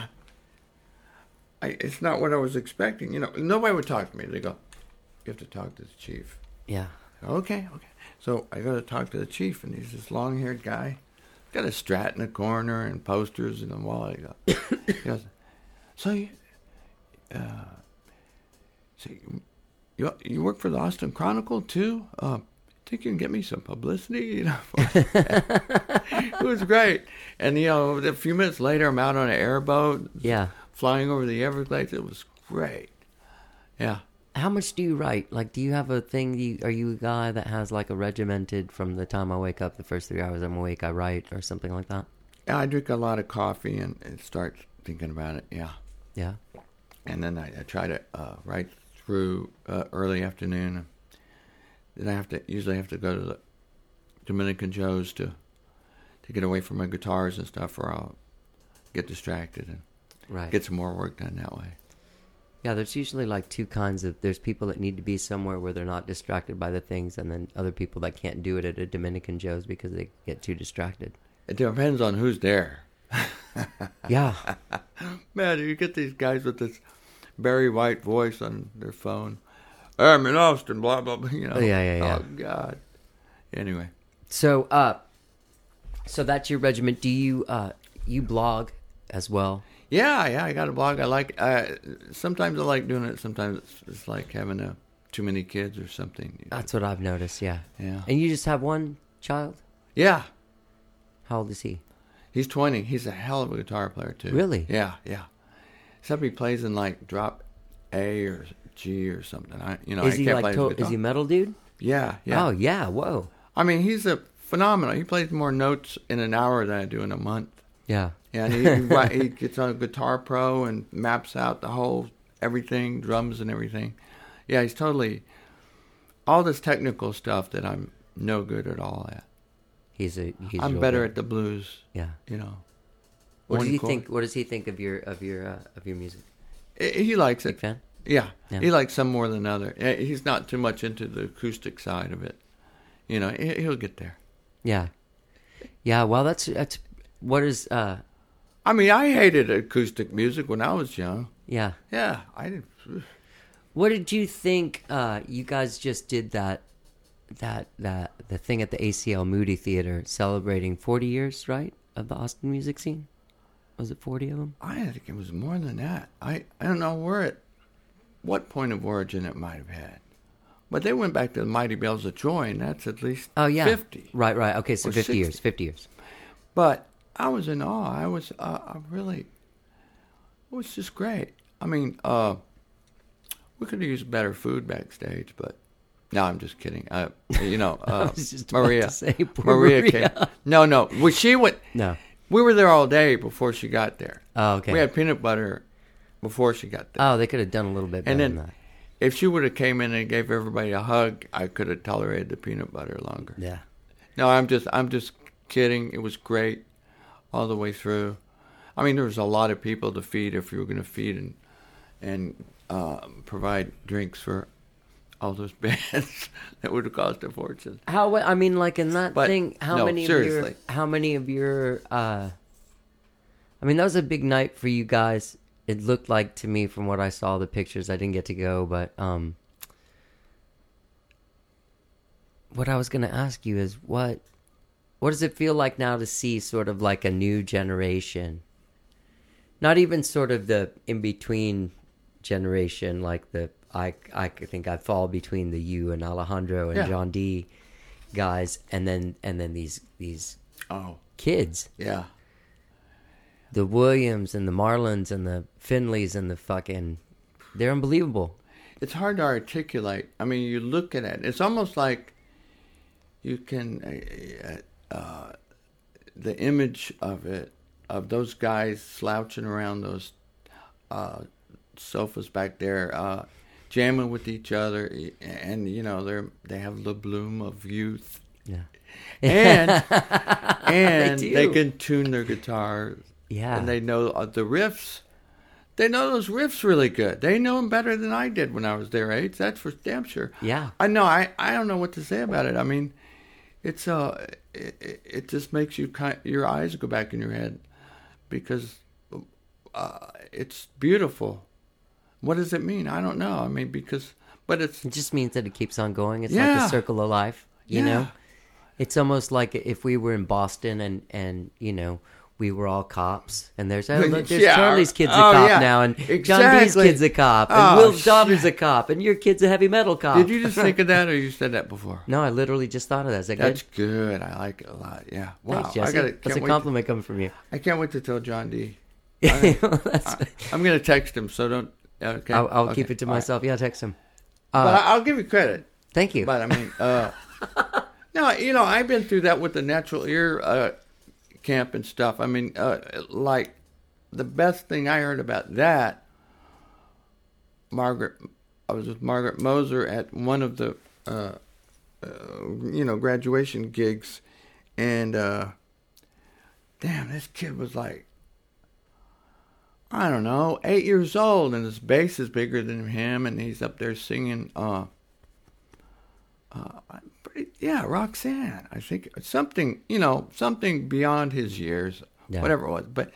It's not what I was expecting. You know, nobody would talk to me. They go, you have to talk to the chief. Yeah. Okay. So I go to talk to the chief, and he's this long-haired guy. Got a Strat in the corner and posters in the wall. He goes, so you work for the Austin Chronicle too? Think you can get me some publicity? You know, it was great. And you know, a few minutes later, I'm out on an airboat. Yeah, flying over the Everglades. It was great. Yeah. How much do you write? Like, do you have a thing? Are you a guy that has like a regimented from the time I wake up, the first 3 hours I'm awake, I write, or something like that? Yeah, I drink a lot of coffee and start thinking about it. Yeah. Yeah. And then I try to write through early afternoon. Then I usually have to go to the Dominican Joe's to get away from my guitars and stuff, or I'll get distracted and get some more work done that way. Yeah, there's usually like two kinds of. There's people that need to be somewhere where they're not distracted by the things, and then other people that can't do it at a Dominican Joe's because they get too distracted. It depends on who's there. Yeah. Man, you get these guys with this Barry White voice on their phone. I'm in Austin, blah, blah, blah. You know. Yeah. Oh, God. Anyway. So that's your regiment. Do you blog as well? Yeah, I got a blog. I like. Sometimes I like doing it. Sometimes it's like having too many kids or something. That's what I've noticed. Yeah. Yeah. And you just have one child? Yeah. How old is he? He's 20. He's a hell of a guitar player too. Really? Yeah. Except he plays in like drop A or G or something. Is he can't like play his guitar. Is he metal dude? Yeah. Oh yeah. Whoa. I mean, he's a phenomenal. He plays more notes in an hour than I do in a month. Yeah. And he gets on a Guitar Pro and maps out the whole everything, drums and everything. Yeah, he's totally all this technical stuff that I'm no good at all at. I'm better at the blues. Yeah. You know. What does he think? What does he think of your music? He likes it. Big fan? Yeah. He likes some more than other. He's not too much into the acoustic side of it. You know, he'll get there. Yeah. Yeah. Well, that's what is. I mean, I hated acoustic music when I was young. Yeah. Yeah, I did. What did you think? You guys just did the thing at the ACL Moody Theater celebrating 40 years, right, of the Austin music scene? Was it 40 of them? I think it was more than that. I don't know what point of origin it might have had. But they went back to the Mighty Bells of Troy, and that's at least 50. Right. Okay, so 50 60. years. 50 years. But I was in awe. I was it was just great. I mean, we could have used better food backstage, but no, I'm just kidding. You know, I was just about Maria, to say, poor Maria came. No. Well, she went. No. We were there all day before she got there. Oh, okay. We had peanut butter before she got there. Oh, they could have done a little bit better And than then, that. if she would have came in and gave everybody a hug, I could have tolerated the peanut butter longer. Yeah. No, I'm just kidding. It was great all the way through. I mean, there was a lot of people to feed if you were going to feed and provide drinks for all those bands. That would have cost a fortune. I mean, like in that But, thing, how no, many seriously. of your I mean, that was a big night for you guys. It looked like to me from what I saw the pictures. I didn't get to go, but what I was going to ask you is what does it feel like now to see sort of like a new generation? Not even sort of the in-between generation, like the I think I fall between the you and Alejandro and Yeah. John D guys, and then these Oh, kids, yeah. the Williams and the Marlons and the Finleys and the fucking, they're unbelievable. It's hard to articulate. I mean, you look at it. It's almost like you can, the image of it, of those guys slouching around those sofas back there, jamming with each other, and you know they have the bloom of youth, Yeah, and do. they can tune their guitars, Yeah. and they know the riffs. They know those riffs really good. They know them better than I did when I was their age. That's for damn sure. Yeah. I know. I don't know what to say about it. I mean, it's it just makes your eyes go back in your head because it's beautiful. What does it mean? I don't know. I mean, but it just means that it keeps on going. It's like Yeah. a circle of life, you Yeah. know. It's almost like if we were in Boston and you know we were all cops, and there's Yeah. Charlie's kid's a Oh, cop yeah. now, and John D's Exactly. kid's a cop, and Oh, Will's daughter's a cop, and your kid's a heavy metal cop. Did you just think of that, or you said that before? No, I literally just thought of that. Is that That's good? good. I like it a lot. Yeah. Wow. Thanks, Jesse. Can't That's a wait compliment coming from you. I can't wait to tell John D. That's- I'm going to text him, so don't. Okay. I'll Okay. keep it to All right. myself. Yeah, text him. But I'll give you credit. Thank you. But I mean, no, you know, I've been through that with the natural ear camp and stuff. I mean, like the best thing I heard about that, I was with Margaret Moser at one of the, graduation gigs, and damn, this kid was like, I don't know, 8 years old, and his bass is bigger than him, and he's up there singing, Roxanne. I think something beyond his years, whatever it was. But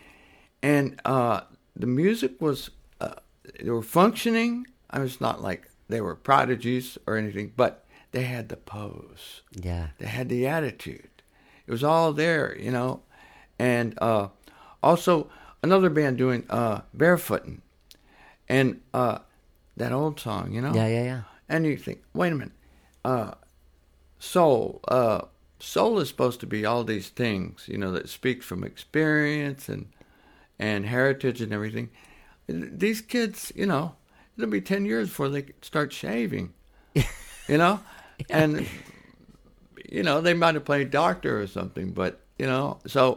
the music was, they were functioning. I was not like they were prodigies or anything, but they had the pose. Yeah. They had the attitude. It was all there, you know. And also another band doing Barefootin', and that old song, you know. Yeah. And you think, wait a minute, soul. Soul is supposed to be all these things, you know, that speak from experience and heritage and everything. These kids, you know, it'll be 10 years before they start shaving, you know? Yeah. And, you know, they might have played doctor or something, but, you know, so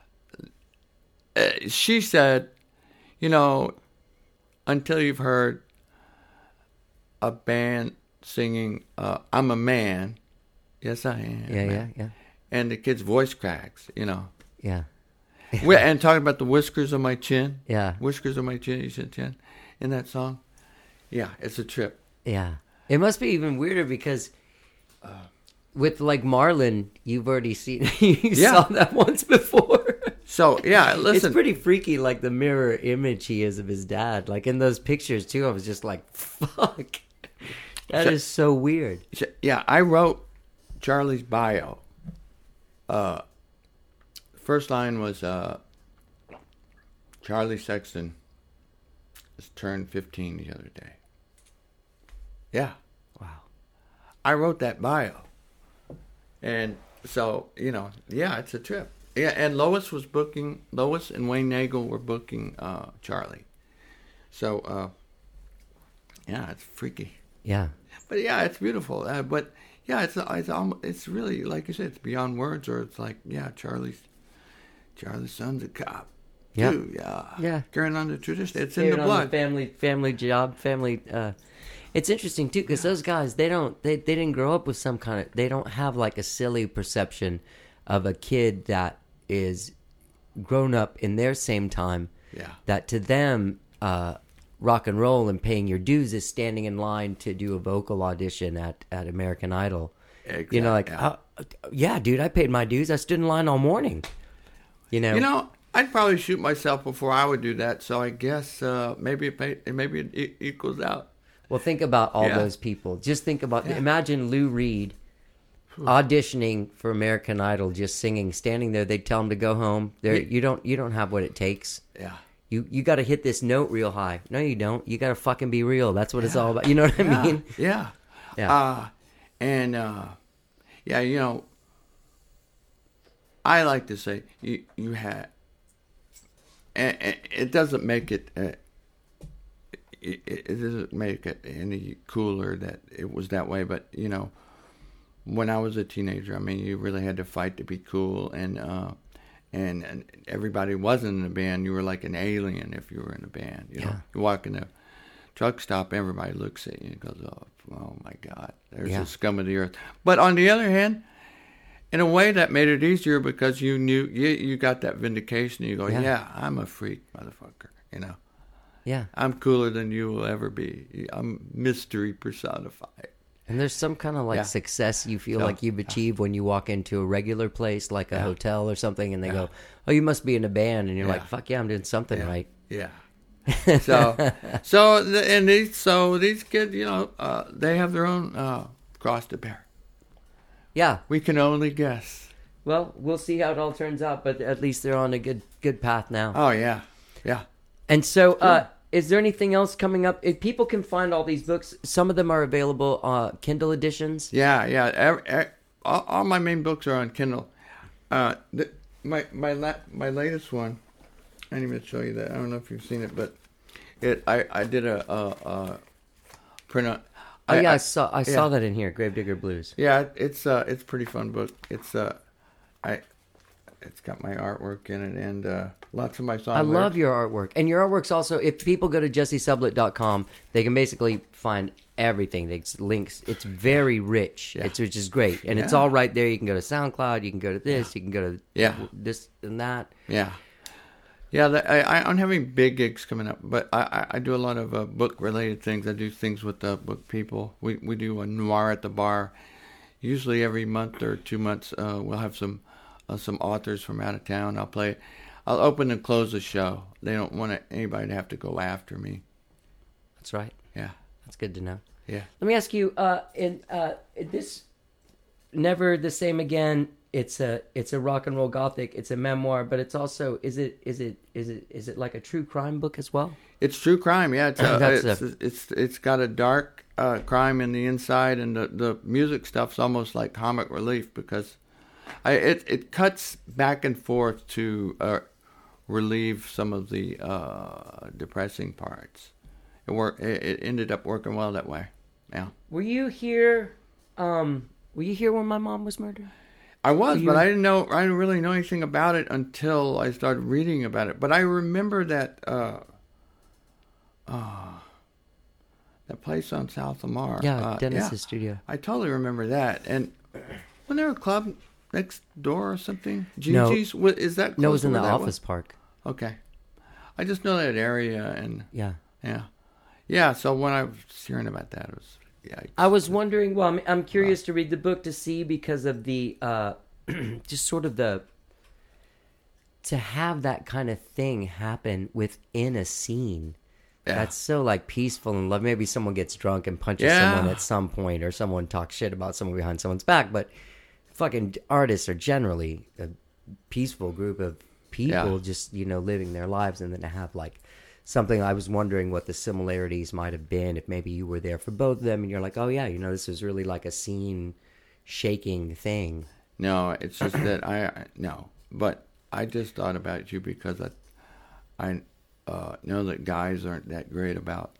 she said, you know, until you've heard a band singing I'm a Man, yes I am. Yeah. And the kid's voice cracks, you know. Yeah. And talking about the whiskers on my chin. Yeah. Whiskers on my chin, you said chin, in that song. Yeah, it's a trip. Yeah. It must be even weirder because with like Marlon, you've already seen, you saw that once before. So, yeah, listen. It's pretty freaky, like the mirror image he is of his dad. Like in those pictures too, I was just like, fuck. That is so weird. Yeah, I wrote Charlie's bio. First line was Charlie Sexton has turned 15 the other day. Yeah. Wow. I wrote that bio. And so, you know, yeah, it's a trip. Yeah, and Lois and Wayne Nagel were booking Charlie. So, yeah, it's freaky. Yeah. But yeah, it's beautiful. But yeah, it's really, like you said, it's beyond words, or it's like, yeah, Charlie's son's a cop. Yep. Too, yeah. Yeah. Carrying on the tradition. It's in Carrying the on blood. Family job, family. It's interesting too because those guys they didn't grow up with some kind of, they don't have like a silly perception of a kid that is grown up in their same time. Yeah. That to them, rock and roll and paying your dues is standing in line to do a vocal audition at American Idol. Exactly. You know, like, yeah, dude, I paid my dues. I stood in line all morning. You know, I'd probably shoot myself before I would do that. So I guess maybe it equals out. Well, think about all Yeah. those people. Just think about, imagine Lou Reed auditioning for American Idol, just singing, standing there. They'd tell him to go home. You don't have what it takes. Yeah. You got to hit this note real high. No, you don't. You got to fucking be real. That's what it's all about. You know what I mean? Yeah. Yeah. Yeah, you know, I like to say you had, and it doesn't make it, it doesn't make it any cooler that it was that way. But you know, when I was a teenager, I mean, you really had to fight to be cool, and everybody wasn't in a band. You were like an alien if you were in a band. You know, you walk in a truck stop, everybody looks at you and goes, "Oh my God, there's the scum of the earth." But on the other hand, in a way, that made it easier because you knew you got that vindication. You go, "Yeah, I'm a freak, motherfucker." You know, Yeah. I'm cooler than you will ever be. I'm mystery personified. And there's some kind of like success you feel like you've achieved when you walk into a regular place like a hotel or something, and they go, "Oh, you must be in a band," and you're like, "Fuck yeah, I'm doing something right." Yeah. So these kids, you know, they have their own cross to bear. Yeah. We can only guess. Well, we'll see how it all turns out, but at least they're on a good path now. Oh yeah, yeah. And so, is there anything else coming up? If people can find all these books, some of them are available Kindle editions. Yeah. All my main books are on Kindle. My latest one, I didn't even show you that. I don't know if you've seen it, but I did a print on. I saw that in here, Gravedigger Blues. Yeah, it's a pretty fun book. It's got my artwork in it and lots of my songs. I love your artwork. And your artwork's also, if people go to jessesublett.com, they can basically find everything. There's links. It's very rich, which is great. And it's all right there. You can go to SoundCloud. You can go to this. You can go to this and that. Yeah. Yeah, I'm having big gigs coming up, but I do a lot of book-related things. I do things with book people. We do a noir at the bar. Usually every month or 2 months, we'll have some authors from out of town. I'll open and close the show. They don't want anybody to have to go after me. That's right. Yeah. That's good to know. Yeah. Let me ask you, in this Never the Same Again, it's a rock and roll gothic, it's a memoir, but it's also is it like a true crime book as well? It's true crime, yeah. It's got a dark crime in the inside, and the music stuff's almost like comic relief because it cuts back and forth to relieve some of the depressing parts. It ended up working well that way. Yeah. Were you here when my mom was murdered? I was, but I didn't really know anything about it until I started reading about it. But I remember that place on South Lamar. Yeah, Dennis's studio. I totally remember that. And wasn't there a club next door or something? Gigi's? No. Is that close? No, it was in to the where that office park. Okay. I just know that area. And Yeah, so when I was hearing about that, it was... Yikes. I was wondering. Well, I'm curious to read the book to see because of the just sort of to have that kind of thing happen within a scene that's so like peaceful and love. Maybe someone gets drunk and punches someone at some point, or someone talks shit about someone behind someone's back. But fucking artists are generally a peaceful group of people, just living their lives, and then to have like. Something I was wondering what the similarities might have been if maybe you were there for both of them and you're like, oh yeah, this was really like a scene shaking thing. No, it's just that no. But I just thought about you because I know that guys aren't that great about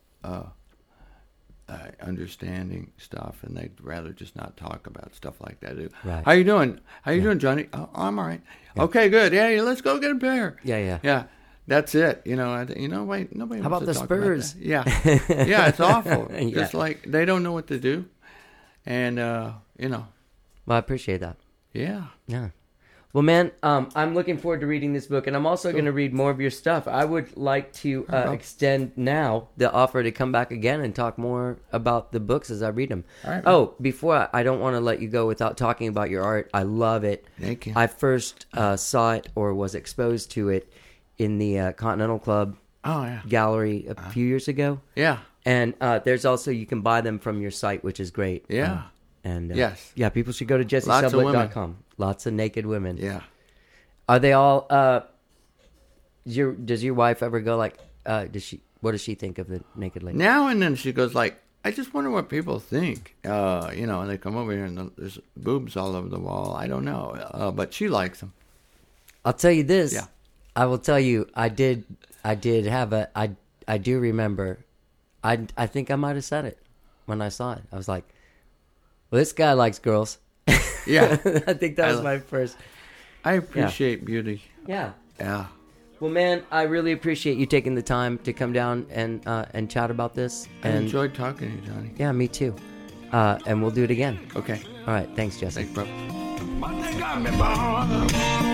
understanding stuff, and they'd rather just not talk about stuff like that. Right. How you doing? How you doing, Johnny? Oh, I'm all right. Yeah. Okay, good. Yeah, let's go get a beer. Yeah. Yeah. That's it. Nobody How wants about to the talk Spurs? About that. Yeah. Yeah, it's awful. Yeah. Just like they don't know what to do. And, Well, I appreciate that. yeah. Yeah. Well, man, I'm looking forward to reading this book, and I'm also going to read more of your stuff. I would like to extend now the offer to come back again and talk more about the books as I read them. All right, oh, before I don't want to let you go without talking about your art. I love it. Thank you. I first saw it or was exposed to it in the Continental Club gallery a few years ago. Yeah. And there's also, you can buy them from your site, which is great. Yeah. And yes. Yeah, people should go to jessiesublett.com. Lots of naked women. Yeah. Are they all does your wife ever go like what does she think of the naked lady? Now and then she goes like, I just wonder what people think. And they come over here and there's boobs all over the wall. I don't know. But she likes them. I'll tell you this. Yeah. I will tell you, I did have I do remember, I think I might have said it when I saw it. I was like, well, this guy likes girls. Yeah. I think that was my first. I appreciate beauty. Yeah. Yeah. Well, man, I really appreciate you taking the time to come down and chat about this. I And enjoyed talking to you, Johnny. yeah, me too. And we'll do it again. Okay. All right. Thanks, Jesse. Thanks, bro. But they got me bored.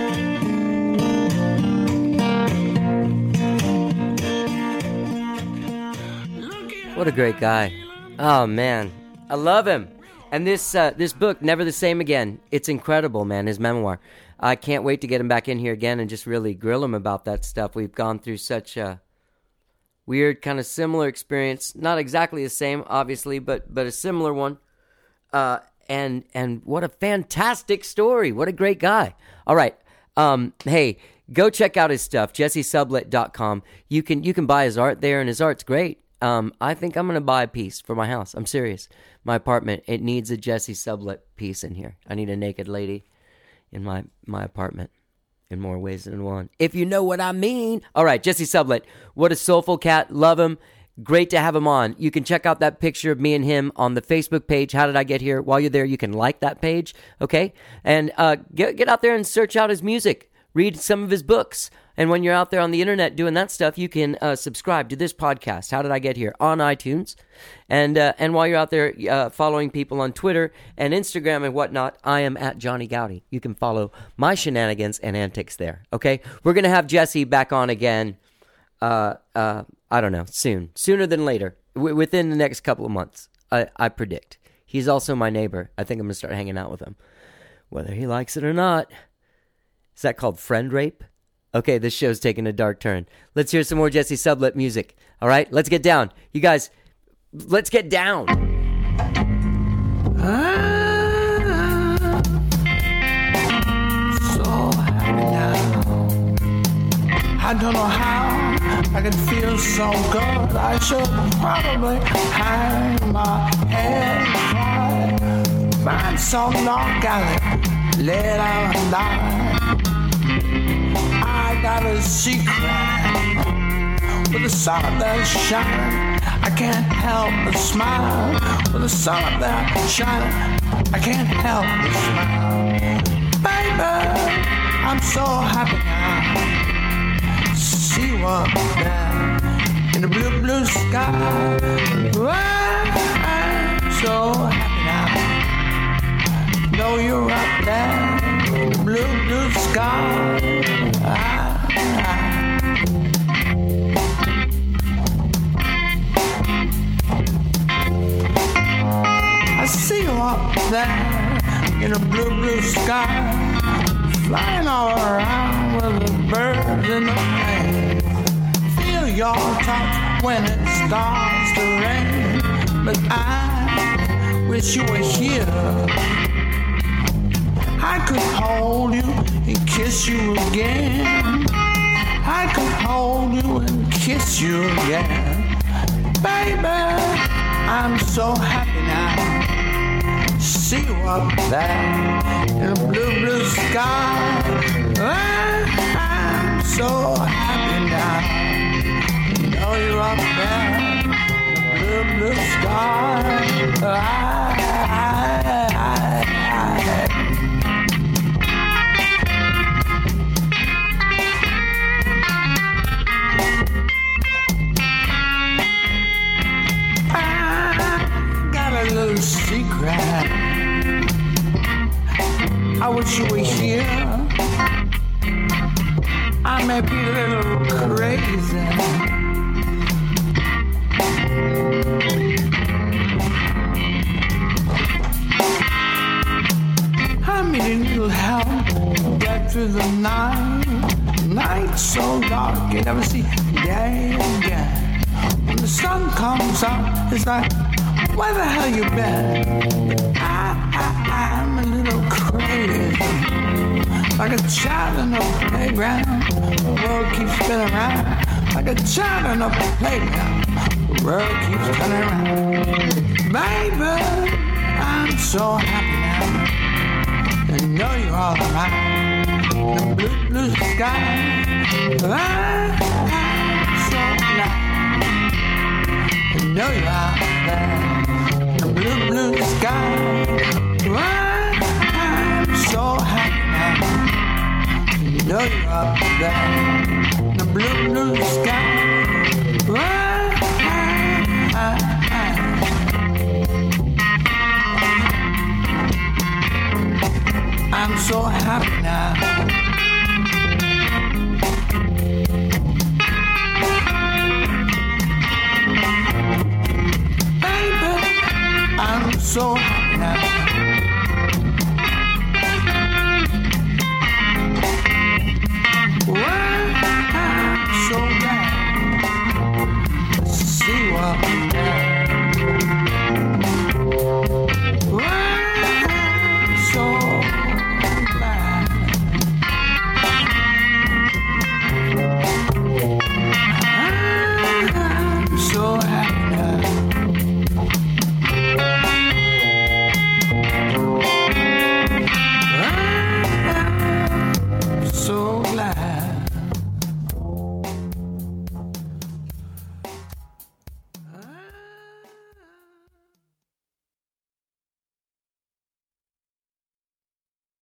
What a great guy. Oh, man. I love him. And this book, Never the Same Again, it's incredible, man, his memoir. I can't wait to get him back in here again and just really grill him about that stuff. We've gone through such a weird, kind of similar experience. Not exactly the same, obviously, but a similar one. And what a fantastic story. What a great guy. All right. Hey, go check out his stuff, jessiesublett.com. You can buy his art there, and his art's great. I think I'm going to buy a piece for my house. I'm serious. My apartment, it needs a Jessie Sublett piece in here. I need a naked lady in my apartment in more ways than one, if you know what I mean. All right, Jessie Sublett, what a soulful cat. Love him. Great to have him on. You can check out that picture of me and him on the Facebook page, How Did I Get Here? While you're there, you can like that page, okay? And get out there and search out his music. Read some of his books. And when you're out there on the internet doing that stuff, you can subscribe to this podcast, How Did I Get Here, on iTunes. And while you're out there following people on Twitter and Instagram and whatnot, I am at Johnny Gowdy. You can follow my shenanigans and antics there, okay? We're going to have Jesse back on again, I don't know, sooner than later, within the next couple of months, I predict. He's also my neighbor. I think I'm going to start hanging out with him, whether he likes it or not. Is that called friend rape? Okay, this show's taking a dark turn. Let's hear some more Jessie Sublett music. All right, let's get down. You guys, let's get down. So happy now. I don't know how I can feel so good. I should probably hang my head and cry. Find some dark alley, lay down and die. I got a secret with the sun that's shining. I can't help but smile with the sun that's shining. I can't help but smile. Baby, I'm so happy now. See what there in the blue, blue sky. I'm so happy now. Know you're up there in the blue, blue sky. I see you up there in a blue, blue sky, flying all around with the birds in the rain. Feel your touch when it starts to rain, but I wish you were here. I could hold you and kiss you again. I could hold you and kiss you again. Baby, I'm so happy now. See you up there in the blue, blue sky. Little secret. I wish you were here. I may be a little crazy. I need a little help to get through the night. Night so dark you never see day again. When the sun comes up, it's like, where the hell you been? I'm a little crazy, like a child in a playground. The world keeps spinning around, like a child in a playground. The world keeps turning around. Baby, I'm so happy now. I know you're all around. The blue, blue sky. I'm so glad. I know you're out there. The blue, blue sky. I'm so happy now. You know you're up there. The blue, blue sky. I'm so happy now. Baby, I'm so happy.